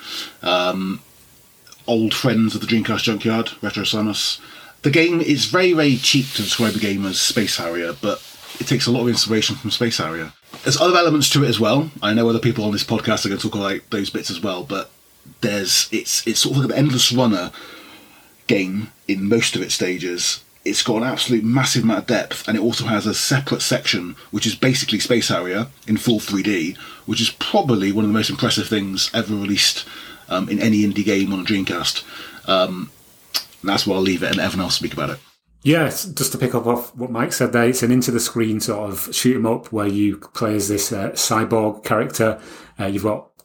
Old friends of the Dreamcast Junkyard, Retro Summers. The game is very, very cheap to describe the game as Space Harrier, but it takes a lot of inspiration from Space Harrier. There's other elements to it as well. I know other people on this podcast are going to talk about those bits as well, but it's sort of like an endless runner game in most of its stages. It's got an absolute massive amount of depth, and it also has a separate section which is basically Space Harrier in full 3D, which is probably one of the most impressive things ever released in any indie game on a Dreamcast. And that's where I'll leave it and Evan will speak about it. Yes, just to pick up off what Mike said there, it's an into-the-screen sort of shoot-'em-up where you play as this cyborg character. You've got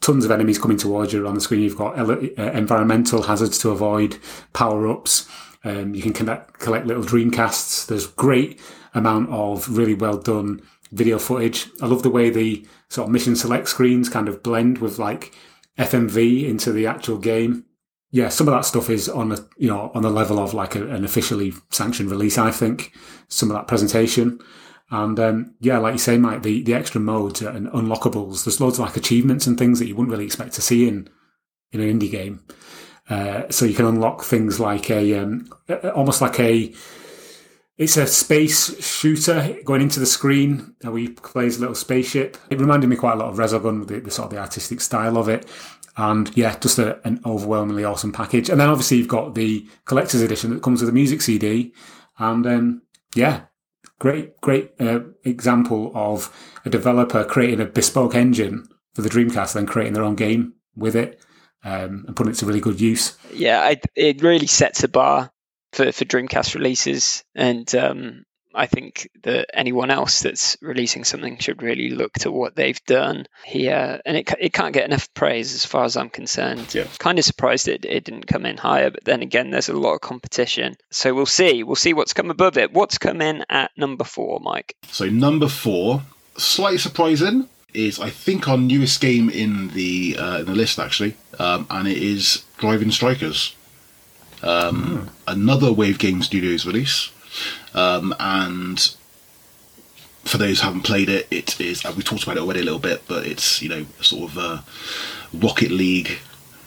tons of enemies coming towards you on the screen. You've got environmental hazards to avoid, power-ups. You can collect little Dreamcasts. There's great amount of really well done video footage. I love the way the sort of mission select screens kind of blend with like FMV into the actual game. Yeah, some of that stuff is on the level of like an officially sanctioned release, I think. Some of that presentation. And like you say, Mike, the extra modes and unlockables, there's loads of like achievements and things that you wouldn't really expect to see in an indie game. So you can unlock things like almost like it's a space shooter going into the screen where you play as a little spaceship. It reminded me quite a lot of Resogun with the sort of the artistic style of it. And yeah, just an overwhelmingly awesome package. And then obviously you've got the collector's edition that comes with a music CD. And great example of a developer creating a bespoke engine for the Dreamcast, then creating their own game with it. And putting it to really good use. Yeah, it really sets a bar for Dreamcast releases, and I think that anyone else that's releasing something should really look to what they've done here. And it can't get enough praise as far as I'm concerned. Yeah. Kind of surprised it didn't come in higher, but then again, there's a lot of competition. So we'll see what's come above it. What's come in at number 4, Mike? So number 4, slightly surprising, is I think our newest game in the list actually, and it is Driving Strikers, another Wave Game Studios release, and for those who haven't played it, it is we talked about it already a little bit, but it's sort of a Rocket League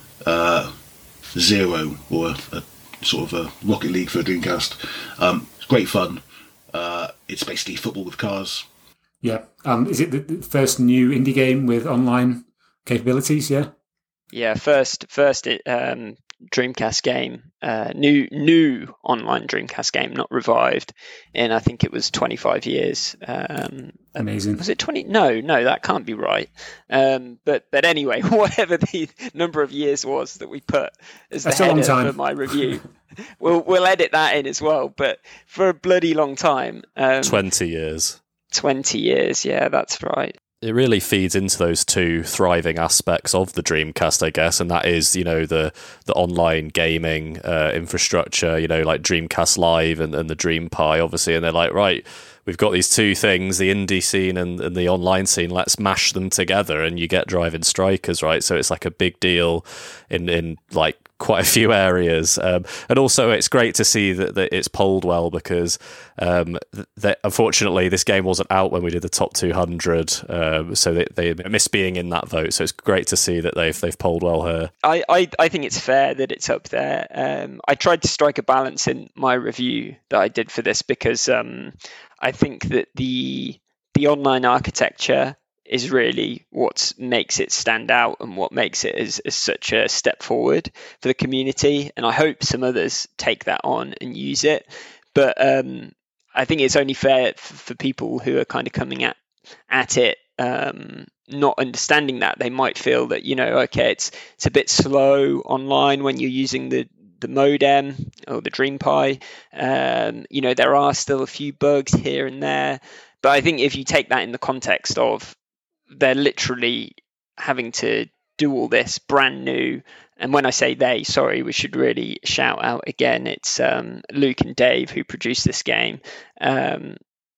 Zero, or a sort of a Rocket League for a Dreamcast. It's great fun. It's basically football with cars. Yeah. Is it the first new indie game with online capabilities? Yeah. Yeah. First Dreamcast game, new online Dreamcast game, not revived, in I think it was 25 years. Amazing. Was it 20? No, that can't be right. But anyway, whatever the number of years was that we put as the header for my review, we'll edit that in as well. But for a bloody long time, 20 years. 20 years, yeah, that's right. It really feeds into those two thriving aspects of the Dreamcast, I guess, and that is, the online gaming infrastructure, like Dreamcast Live and the DreamPie, obviously, and they're like, right, we've got these two things, the indie scene and the online scene, let's mash them together, and you get Driving Strikers, right? So it's like a big deal in like quite a few areas, and also it's great to see that it's polled well, because unfortunately this game wasn't out when we did the top 200, so they missed being in that vote. So it's great to see that they've polled well here. I think it's fair that it's up there. I tried to strike a balance in my review that I did for this, because I think that the online architecture is really what makes it stand out and what makes it as such a step forward for the community. And I hope some others take that on and use it. But I think it's only fair for people who are kind of coming at it, not understanding that. They might feel that, okay, it's a bit slow online when you're using the modem or the DreamPie. There are still a few bugs here and there. But I think if you take that in the context of they're literally having to do all this brand new, and when I say they, sorry, we should really shout out again, it's Luke and Dave who produced this game. So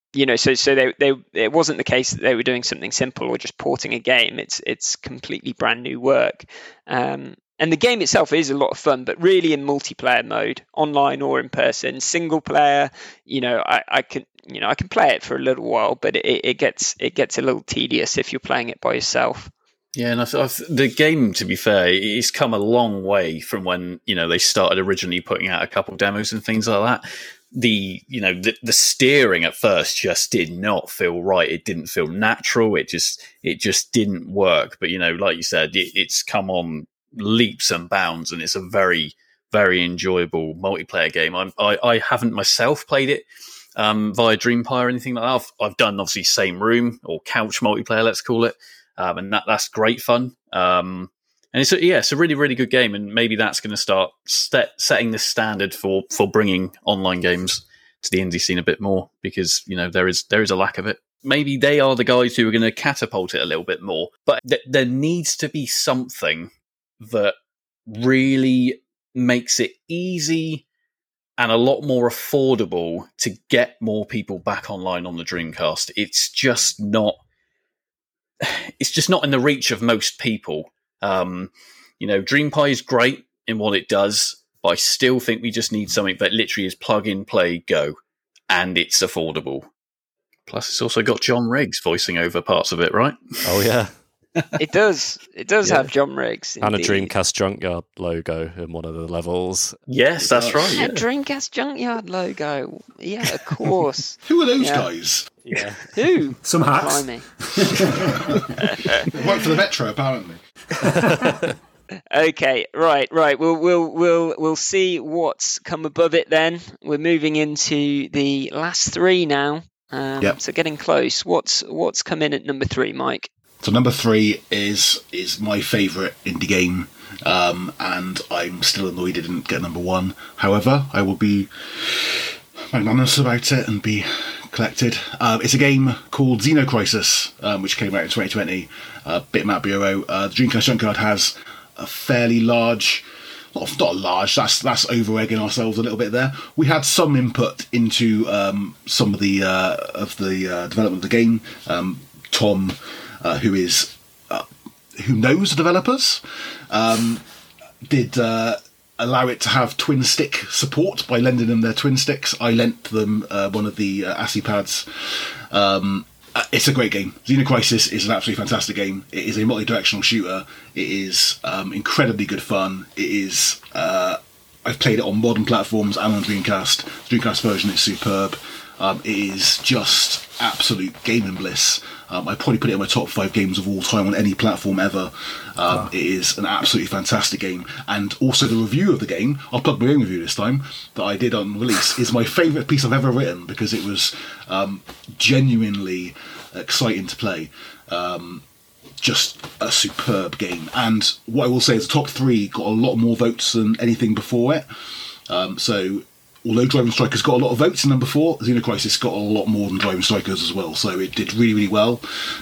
it wasn't the case that they were doing something simple or just porting a game. It's completely brand new work. And the game itself is a lot of fun, but really in multiplayer mode, online or in person. Single player, I can play it for a little while, but it gets a little tedious if you're playing it by yourself. Yeah, and the game, to be fair, it's come a long way from when they started originally putting out a couple of demos and things like that. The steering at first just did not feel right. It didn't feel natural. It just didn't work. But like you said, it's come on leaps and bounds, and it's a very, very enjoyable multiplayer game. I haven't myself played it via DreamPie or anything like that. I've done obviously same room or couch multiplayer, let's call it, and that's great fun. And it's a really, really good game, and maybe that's going to start setting the standard for bringing online games to the indie scene a bit more, because there is a lack of it. maybe they are the guys who are going to catapult it a little bit more. But there needs to be something that really makes it easy and a lot more affordable to get more people back online on the Dreamcast. It's just not in the reach of most people. DreamPie is great in what it does, but I still think we just need something that literally is plug in, play, go, and it's affordable. Plus, it's also got John Riggs voicing over parts of it, right? Oh, yeah. It does. It does have John Riggs. And indeed. a Dreamcast Junkyard logo in one of the levels. Yes, that's right. A Dreamcast Junkyard logo. Yeah, of course. Who are those guys? Yeah. Who? Some hacks. Blimey. Work for the Metro, apparently. Okay, right. We'll see what's come above it then. We're moving into the last three now. So getting close. What's come in at number 3, Mike? So number 3 is my favourite indie game, and I'm still annoyed it didn't get number 1. However, I will be magnanimous about it and be collected. It's a game called Xenocrisis, which came out in 2020. Bitmap Bureau. The Dreamcast Junkyard has a fairly large... Not large, that's over-egging ourselves a little bit there. We had some input into some of the development of the game. Tom... who knows the developers, did allow it to have twin stick support by lending them their twin sticks. I lent them one of the ASCII pads. It's a great game. Xenocrisis is an absolutely fantastic game. It is a multi-directional shooter. It is incredibly good fun. It is. I've played it on modern platforms and on Dreamcast. The Dreamcast version is superb. It is just absolute gaming bliss. I'd probably put it in my top 5 games of all time on any platform ever. It is an absolutely fantastic game. And also the review of the game, I'll plug my own review this time, that I did on release, is my favourite piece I've ever written because it was genuinely exciting to play. Just a superb game. And what I will say is the top 3 got a lot more votes than anything before it. So... although Driving Strikers got a lot of votes in number 4, Xenocrisis got a lot more than Driving Strikers as well, so it did really, really well.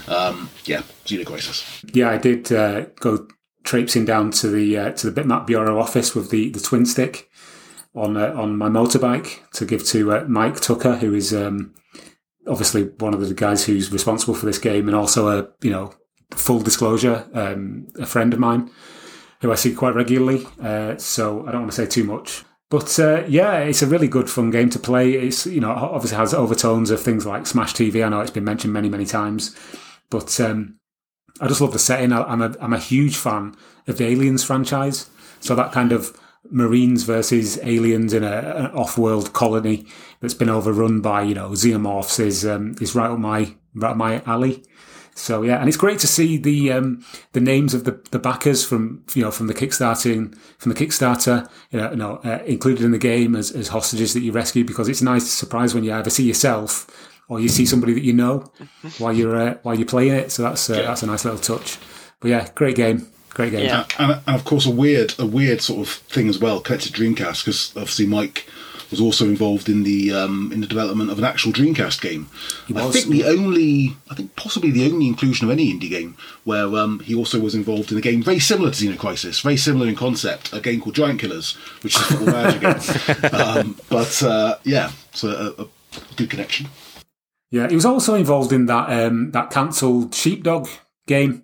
Xenocrisis. Yeah, I did go traipsing down to the Bitmap Bureau office with the twin stick on my motorbike to give to Mike Tucker, who is obviously one of the guys who's responsible for this game, and also full disclosure, a friend of mine who I see quite regularly. So I don't want to say too much. But it's a really good fun game to play. It's obviously has overtones of things like Smash TV. I know it's been mentioned many, many times, but I just love the setting. I'm a huge fan of the Aliens franchise. So that kind of Marines versus aliens in an off-world colony that's been overrun by xenomorphs is right up my alley. So yeah, and it's great to see the names of the backers from the Kickstarter, included in the game as hostages that you rescue, because it's a nice surprise when you either see yourself or you see somebody that you know while you're playing it. So that's a nice little touch. But yeah, great game. Yeah. And of course a weird sort of thing as well, connected to Dreamcast, because obviously Mike was also involved in the development of an actual Dreamcast game. I think possibly the only inclusion of any indie game where he also was involved in a game very similar to Xenocrisis, very similar in concept, a game called Giant Killers, which is a football manager game. So a good connection. Yeah, he was also involved in that cancelled Sheepdog game.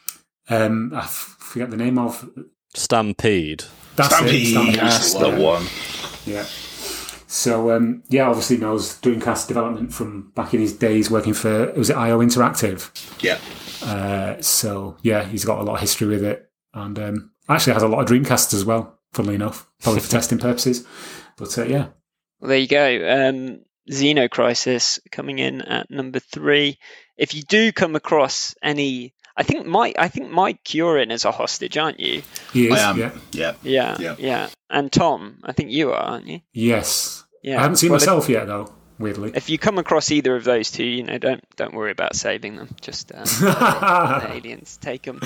I forget the name of Stampede. Stampede. That's the one. Yeah. So, obviously knows Dreamcast development from back in his days working for, was it IO Interactive? Yeah. He's got a lot of history with it. And actually has a lot of Dreamcasts as well, funnily enough, probably for testing purposes. But, Well, there you go. Xenocrisis coming in at number 3. If you do come across any... I think Mike, you're in as a hostage, aren't you? He is, I am. Yeah. And Tom, I think you are, aren't you? Yes. Yeah. I haven't seen myself yet, though, weirdly. If you come across either of those two, don't worry about saving them. Just the aliens, take them.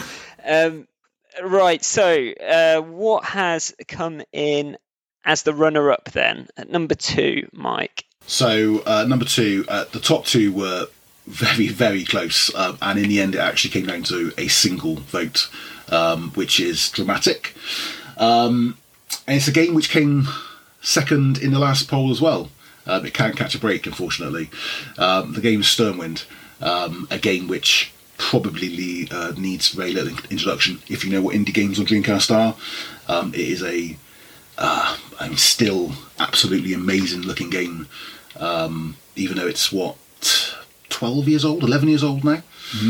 Right, so what has come in as the runner-up then? At number 2, Mike? So, number 2, the top 2 were very, very close. And in the end, it actually came down to a single vote, which is dramatic. And it's a game which came second in the last poll as well. It can't catch a break, unfortunately. The game is Stormwind, a game which probably needs very little introduction if you know what indie games on Dreamcast are. It is a still absolutely amazing looking game, even though it's 11 years old now.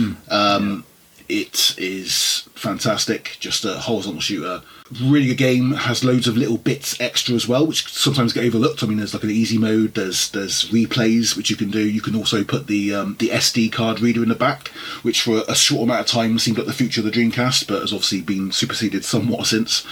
It is fantastic, just a horizontal shooter. Really good game, has loads of little bits extra as well, which sometimes get overlooked. I mean, there's like an easy mode, there's replays which you can do. You can also put the SD card reader in the back, which for a short amount of time seemed like the future of the Dreamcast, but has obviously been superseded somewhat since.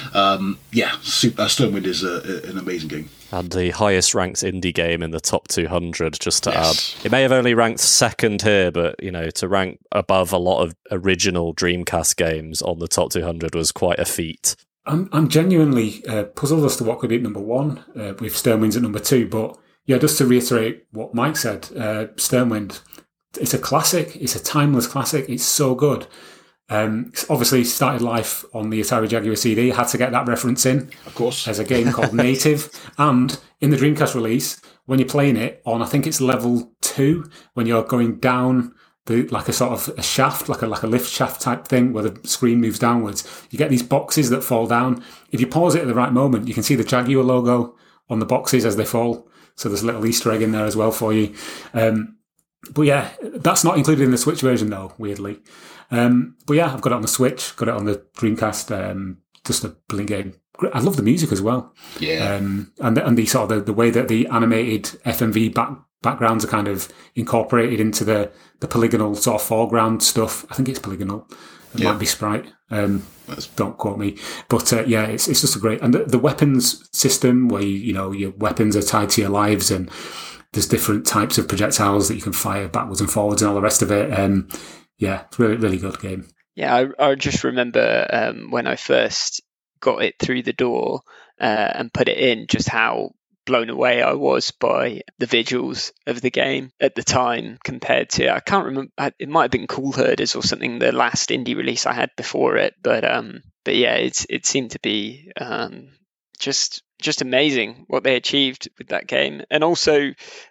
Stormwind is an amazing game. And the highest ranked indie game in the top 200, just to add. It may have only ranked second here, but, to rank above a lot of original Dreamcast games on the top 200 was quite a feat. I'm genuinely puzzled as to what could be at number one, with Stormwind's at number two. But, just to reiterate what Mike said, Stormwind, it's a classic. It's a timeless classic. It's so good. Obviously started life on the Atari Jaguar CD. Had to get that reference in, of course, as a game called Native. And in the Dreamcast release, when you're playing it on, I think it's level 2, when you're going down like a sort of a shaft, like a lift shaft type thing, where the screen moves downwards. You get these boxes that fall down. If you pause it at the right moment, you can see the Jaguar logo on the boxes as they fall. So there's a little Easter egg in there as well for you. But yeah, that's not included in the Switch version though, weirdly. But yeah, I've got it on the Switch, got it on the Dreamcast. Just a brilliant game. I love the music as well. Yeah. And the sort of the way that the animated FMV backgrounds are kind of incorporated into the polygonal sort of foreground stuff. I think it's polygonal. It might be sprite. Don't quote me. But it's just a great, and the weapons system where your weapons are tied to your lives, and there's different types of projectiles that you can fire backwards and forwards and all the rest of it. It's really, really good game. Yeah, I just remember when I first got it through the door and put it in, just how blown away I was by the visuals of the game at the time compared to, I can't remember, it might have been Cool Herders or something, the last indie release I had before it. But yeah, it seemed to be just amazing what they achieved with that game. And also,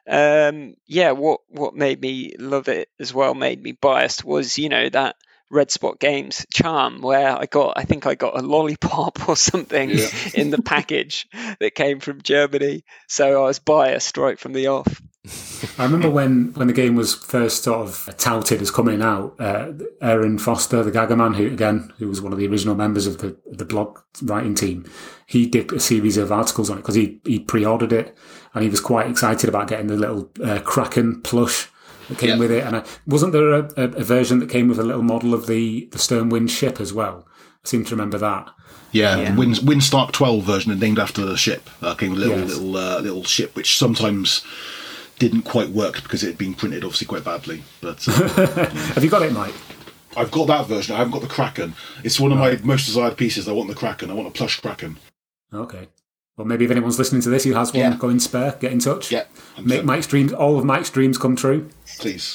what made me love it as well, made me biased, was, that Red Spot Games charm, where I think I got a lollipop or something in the package that came from Germany. So I was biased right from the off. I remember when the game was first sort of touted as coming out, Aaron Foster, the Gagaman, who was one of the original members of the blog writing team, he did a series of articles on it because he pre-ordered it, and he was quite excited about getting the little Kraken plush that came with it. And wasn't there a version that came with a little model of the Stormwind ship as well? I seem to remember that. Yeah. The Windstark 12 version, named after the ship, came with a little ship, which sometimes didn't quite work because it had been printed obviously quite badly. But have you got it, Mike? I've got that version. I haven't got the Kraken. It's one of my most desired pieces. I want the Kraken. I want a plush Kraken. Okay. Well, maybe if anyone's listening to this who has one going spare, get in touch. Yeah. Make Mike's dreams, all of Mike's dreams come true. Please.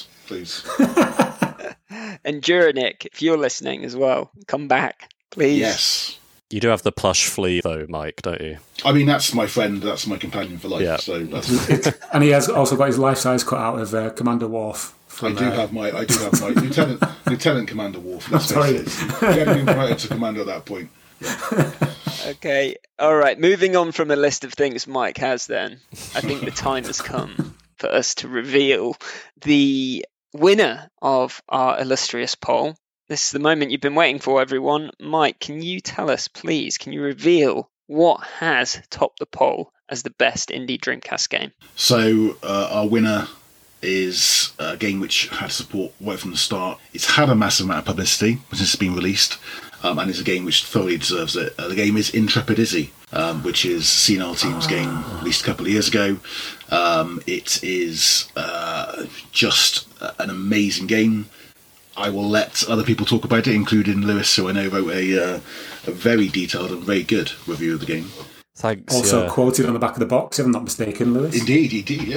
And Juranic, if you're listening as well, come back, please. Yes. You do have the plush flea, though, Mike, don't you? I mean, that's my friend. That's my companion for life. Yeah. So that's and he has also got his life size cut out of Commander Worf. I do have my Lieutenant Commander Worf. Let's face it. He hadn't been promoted to commander at that point. Yeah. Okay. All right. Moving on from a list of things Mike has, then I think the time has come for us to reveal the winner of our illustrious poll. This is the moment you've been waiting for, everyone. Mike, can you tell us, please, can you reveal what has topped the poll as the best indie Dreamcast game? So our winner is a game which had support right from the start. It's had a massive amount of publicity since it's been released, and it's a game which thoroughly deserves it. The game is Intrepid Izzy, which is CNR Team's game released a couple of years ago. It is just an amazing game. I will let other people talk about it, including Lewis, who I know wrote a very detailed and very good review of the game. Thanks. Also quoted on the back of the box, if I'm not mistaken, Lewis. Indeed, he did, yeah.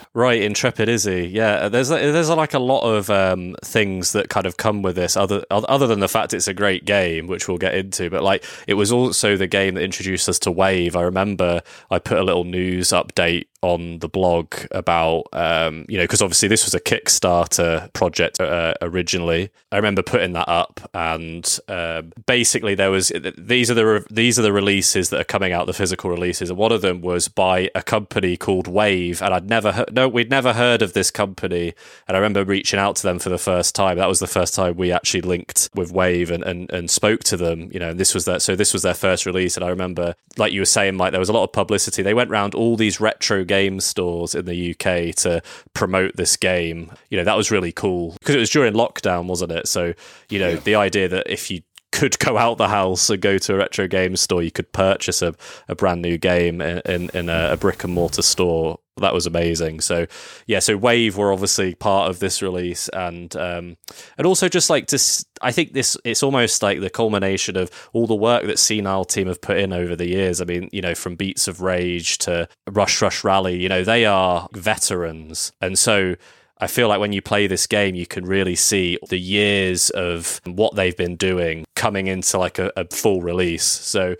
Right, Intrepid Izzy. Yeah, there's like a lot of things that kind of come with this, other than the fact it's a great game, which we'll get into. But like, it was also the game that introduced us to Wave. I remember I put a little news update on the blog about, because obviously this was a Kickstarter project originally. I remember putting that up, and basically these are the releases that are coming out, the physical releases, and one of them was by a company called Wave, and we'd never heard of this company, and I remember reaching out to them for the first time. That was the first time we actually linked with Wave and spoke to them, and this was their first release. And I remember, like you were saying, Mike, there was a lot of publicity. They went around all these retro game stores in the UK to promote this game. That was really cool because it was during lockdown, wasn't it? So, the idea that if you could go out the house and go to a retro game store, you could purchase a brand new game in a brick and mortar store. That was amazing. So Wave were obviously part of this release, and also just like this, I think it's almost like the culmination of all the work that Senile Team have put in over the years. I mean, from Beats of Rage to Rush Rally, they are veterans, and so I feel like when you play this game, you can really see the years of what they've been doing coming into like a full release. So,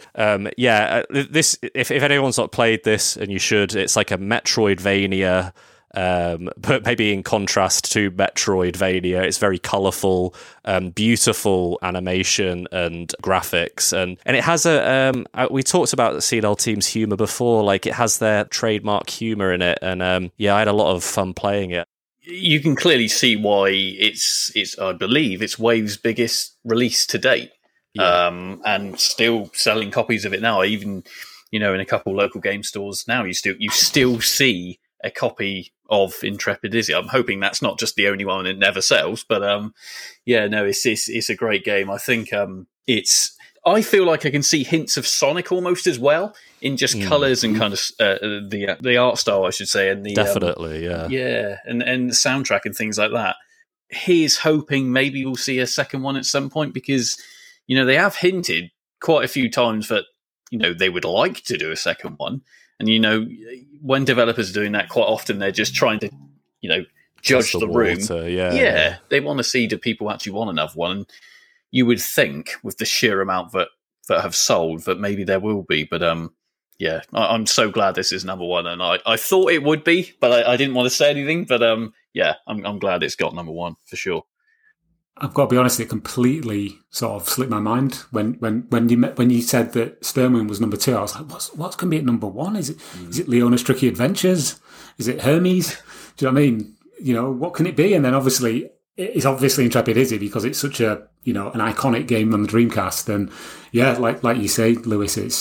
this if anyone's not played this, and you should, it's like a Metroidvania, but maybe in contrast to Metroidvania. It's very colourful, beautiful animation and graphics, and it has we talked about the CNL Team's humour before. Like, it has their trademark humour in it, and I had a lot of fun playing it. You can clearly see why it's I believe it's Wave's biggest release to date, and still selling copies of it now. Even in a couple local game stores now, you still see a copy of Intrepid Izzy. I'm hoping that's not just the only one and it never sells, but it's a great game. I think I feel like I can see hints of Sonic almost as well, in just colours and kind of the art style, I should say, and the definitely, and the soundtrack and things like that. He's hoping maybe we'll see a second one at some point, because they have hinted quite a few times that they would like to do a second one, and when developers are doing that, quite often they're just trying to judge the room. Water, they want to see, do people actually want another one? And you would think with the sheer amount that have sold that maybe there will be, but I'm so glad this is number one, and I thought it would be, but I didn't want to say anything. But I'm glad it's got number one for sure. I've got to be honest, it completely sort of slipped my mind when you said that Sternwind was number two. I was like, what's going to be at number one? Is it Leona's Tricky Adventures? Is it Hermes? Do you know what I mean? What can it be? And then obviously it's Intrepid Izzy, because it's such a an iconic game on the Dreamcast. And like you say, Lewis, it's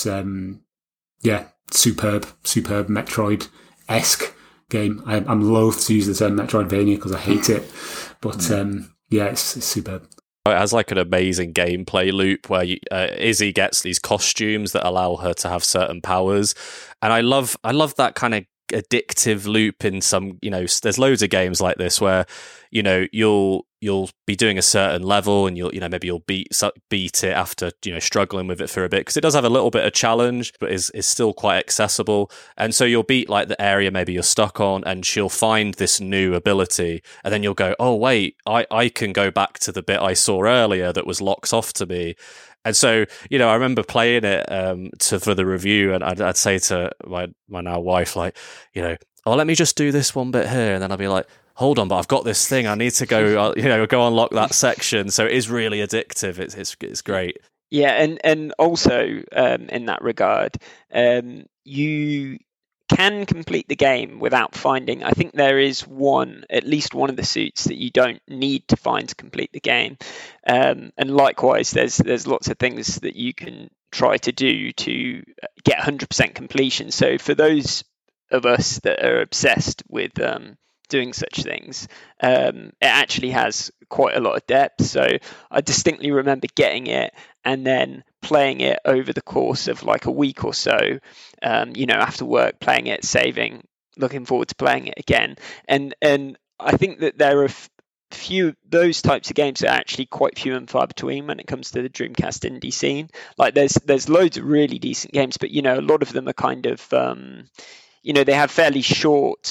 superb Metroid-esque game. I'm loath to use the term Metroidvania because I hate it, but it's superb. It has like an amazing gameplay loop where Izzy gets these costumes that allow her to have certain powers, and I love that kind of addictive loop in some, there's loads of games like this where you'll be doing a certain level, and maybe you'll beat it after struggling with it for a bit, because it does have a little bit of challenge, but is still quite accessible. And so you'll beat like the area maybe you're stuck on, and she'll find this new ability, and then you'll go, oh wait, I can go back to the bit I saw earlier that was locked off to me. And so, I remember playing it for the review, and I'd say to my now wife, like, let me just do this one bit here, and then I'll be like, hold on, but I've got this thing. I need to go, go unlock that section. So it is really addictive. It's great. Yeah, and also in that regard, you can complete the game without finding. I think there is at least one of the suits that you don't need to find to complete the game. And likewise, there's lots of things that you can try to do to get 100% completion. So for those of us that are obsessed with doing such things, it actually has quite a lot of depth. So I distinctly remember getting it and then playing it over the course of like a week or so, after work, playing it, saving, looking forward to playing it again. And I think that there are few those types of games are actually quite few and far between when it comes to the Dreamcast indie scene. Like there's loads of really decent games, but a lot of them are kind of they have fairly short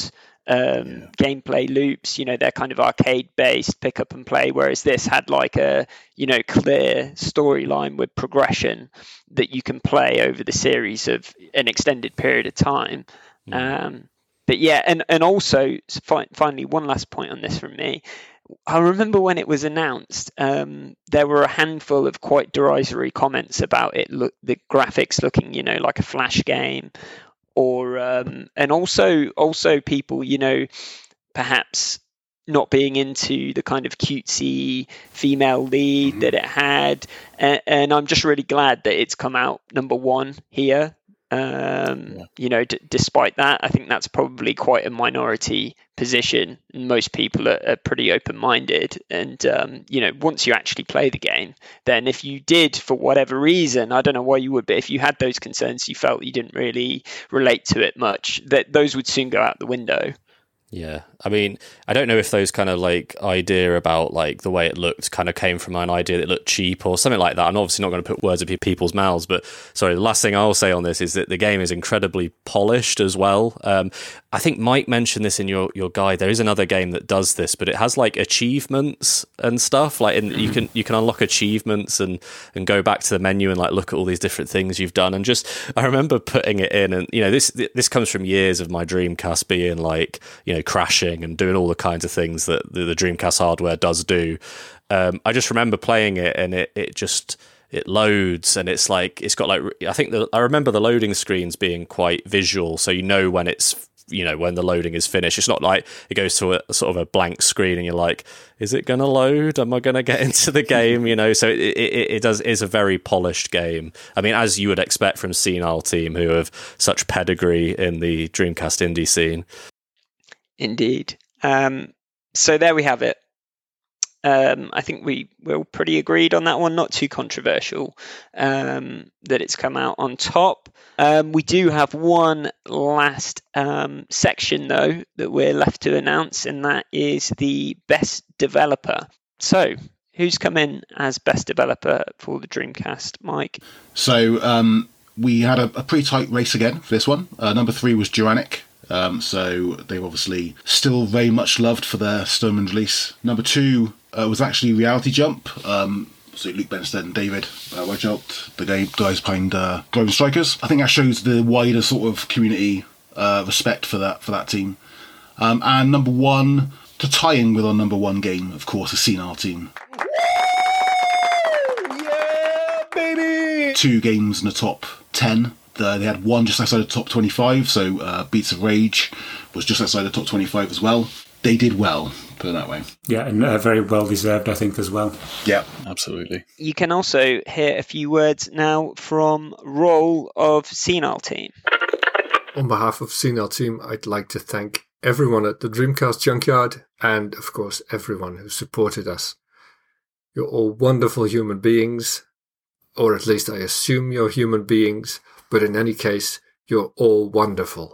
gameplay loops. They're kind of arcade based, pick up and play, whereas this had like a clear storyline with progression that you can play over the series of an extended period of time. But yeah, and also finally, one last point on this from me. I remember when it was announced, there were a handful of quite derisory comments about it, the graphics looking, like a Flash game, or and also people, perhaps not being into the kind of cutesy female lead that it had, and I'm just really glad that it's come out number one here. Despite that, I think that's probably quite a minority position. Most people are pretty open-minded, and once you actually play the game, then if you did, for whatever reason, I don't know why you would, but if you had those concerns, you felt you didn't really relate to it much, that those would soon go out the window. Yeah, I mean, I don't know if those kind of like idea about like the way it looked kind of came from an idea that it looked cheap or something like that. I'm obviously not going to put words in people's mouths, but sorry, the last thing I'll say on this is that the game is incredibly polished as well. I think Mike mentioned this in your guide. There is another game that does this, but it has like achievements and stuff. Like, you can unlock achievements and go back to the menu and like look at all these different things you've done. And just, I remember putting it in, and this comes from years of my Dreamcast being like, crashing and doing all the kinds of things that the Dreamcast hardware does do. I just remember playing it, and it loads, and it's like, it's got like, I remember the loading screens being quite visual, so when it's when the loading is finished. It's not like it goes to a sort of a blank screen and you're like, is it going to load? Am I going to get into the game? So it is a very polished game. I mean, as you would expect from Senile Team, who have such pedigree in the Dreamcast indie scene. Indeed. So there we have it. I think we're pretty agreed on that one. Not too controversial that it's come out on top. We do have one last section, though, that we're left to announce, and that is the best developer. So who's come in as best developer for the Dreamcast, Mike? So we had a pretty tight race again for this one. Number 3 was Duranic. So they're obviously still very much loved for their Stoneman release. Number 2 was actually Reality Jump. So Luke Benstead and David Weigelt, the guys behind Glowing Strikers. I think that shows the wider sort of community respect for that team. And number 1, to tie in with our number 1 game, of course, is Senile Team. Yeah, baby! 2 games in the top 10. They had 1 just outside the top 25, so Beats of Rage was just outside the top 25 as well. They did well, put it that way. Yeah, and very well deserved, I think, as well. Yeah, absolutely. You can also hear a few words now from Roll of Senile Team. On behalf of Senile Team, I'd like to thank everyone at the Dreamcast Junkyard and, of course, everyone who supported us. You're all wonderful human beings, or at least I assume you're human beings, but in any case, you're all wonderful.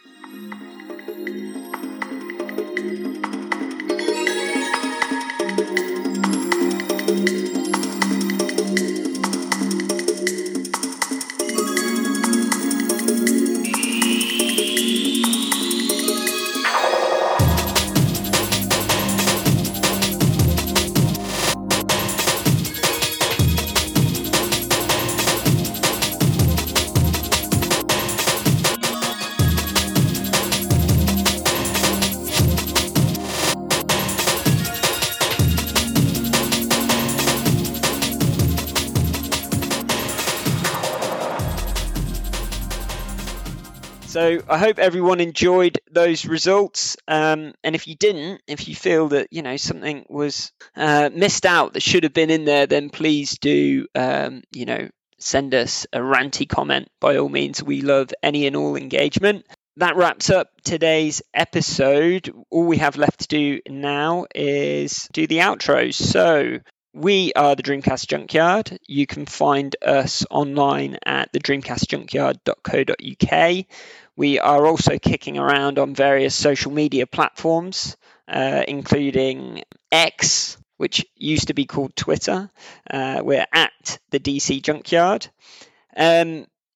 So I hope everyone enjoyed those results. And if you didn't, if you feel that, something was missed out that should have been in there, then please do, send us a ranty comment. By all means, we love any and all engagement. That wraps up today's episode. All we have left to do now is do the outros. So we are the Dreamcast Junkyard. You can find us online at thedreamcastjunkyard.co.uk. We are also kicking around on various social media platforms, including X, which used to be called Twitter. We're at the DC Junkyard.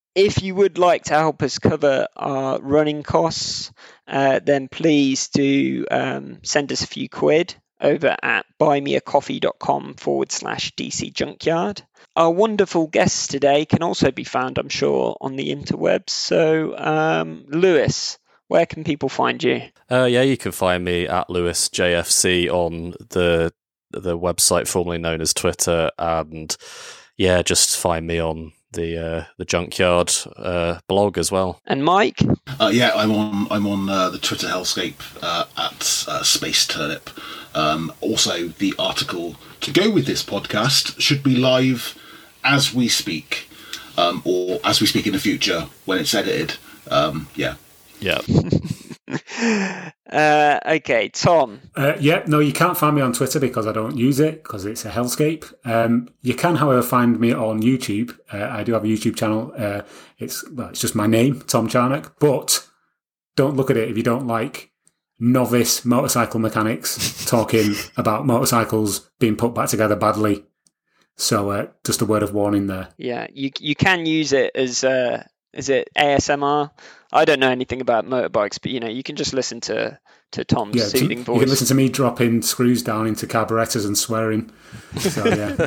If you would like to help us cover our running costs, then please do send us a few quid over at buymeacoffee.com/DC Junkyard. Our wonderful guests today can also be found, I'm sure, on the interwebs. So, Lewis, where can people find you? You can find me at LewisJFC on the website formerly known as Twitter, and just find me on the Junkyard blog as well. And Mike? I'm on the Twitter hellscape at Space Turnip. Also, the article to go with this podcast should be live as we speak, or as we speak in the future when it's edited. Okay, Tom. You can't find me on Twitter because I don't use it because it's a hellscape. You can, however, find me on YouTube. I do have a YouTube channel. It's just my name, Tom Charnock. But don't look at it if you don't like novice motorcycle mechanics talking about motorcycles being put back together badly. So just a word of warning there. Yeah, you can use it as is it ASMR? I don't know anything about motorbikes, but you can just listen to Tom's soothing voice. You can listen to me dropping screws down into carburetors and swearing. So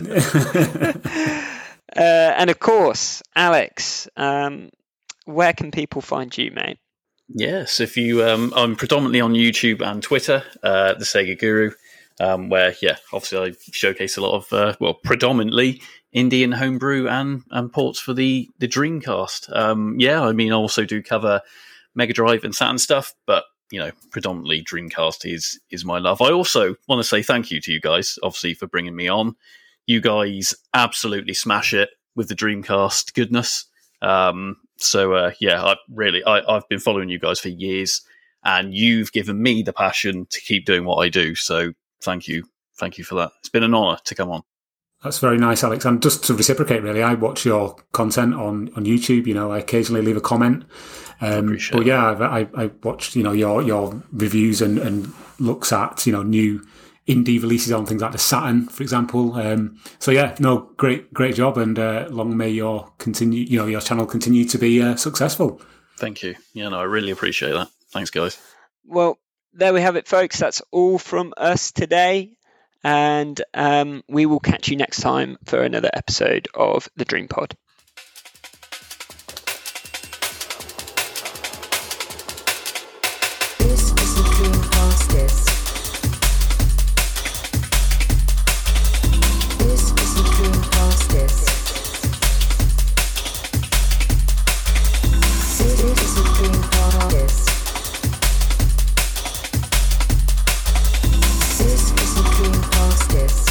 and of course, Alex, where can people find you, mate? Yes, if you, I'm predominantly on YouTube and Twitter, the Sega Guru, where obviously I showcase a lot of predominantly Indian homebrew and ports for the Dreamcast. I also do cover Mega Drive and Saturn stuff, but predominantly Dreamcast is my love. I also want to say thank you to you guys, obviously, for bringing me on. You guys absolutely smash it with the Dreamcast goodness. I've been following you guys for years, and you've given me the passion to keep doing what I do. So thank you for that. It's been an honour to come on. That's very nice, Alex. And just to reciprocate, really, I watch your content on YouTube. I occasionally leave a comment. I watched your reviews and looks at new indie releases on things like the Saturn, for example. Great job, and long may your channel continue to be successful. Thank you. I really appreciate that. Thanks, guys. Well, there we have it, folks. That's all from us today. And we will catch you next time for another episode of the Dream Pod. This is the Dreamcast disc. This is the Dreamcast disc. This is the Dreamcast disc. This is the Dreamcast disc.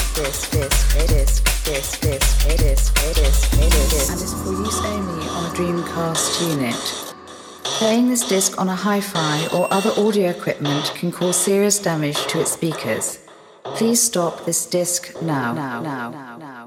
And is for use only on a Dreamcast unit. Playing this disc on a hi-fi or other audio equipment can cause serious damage to its speakers. Please stop this disc now.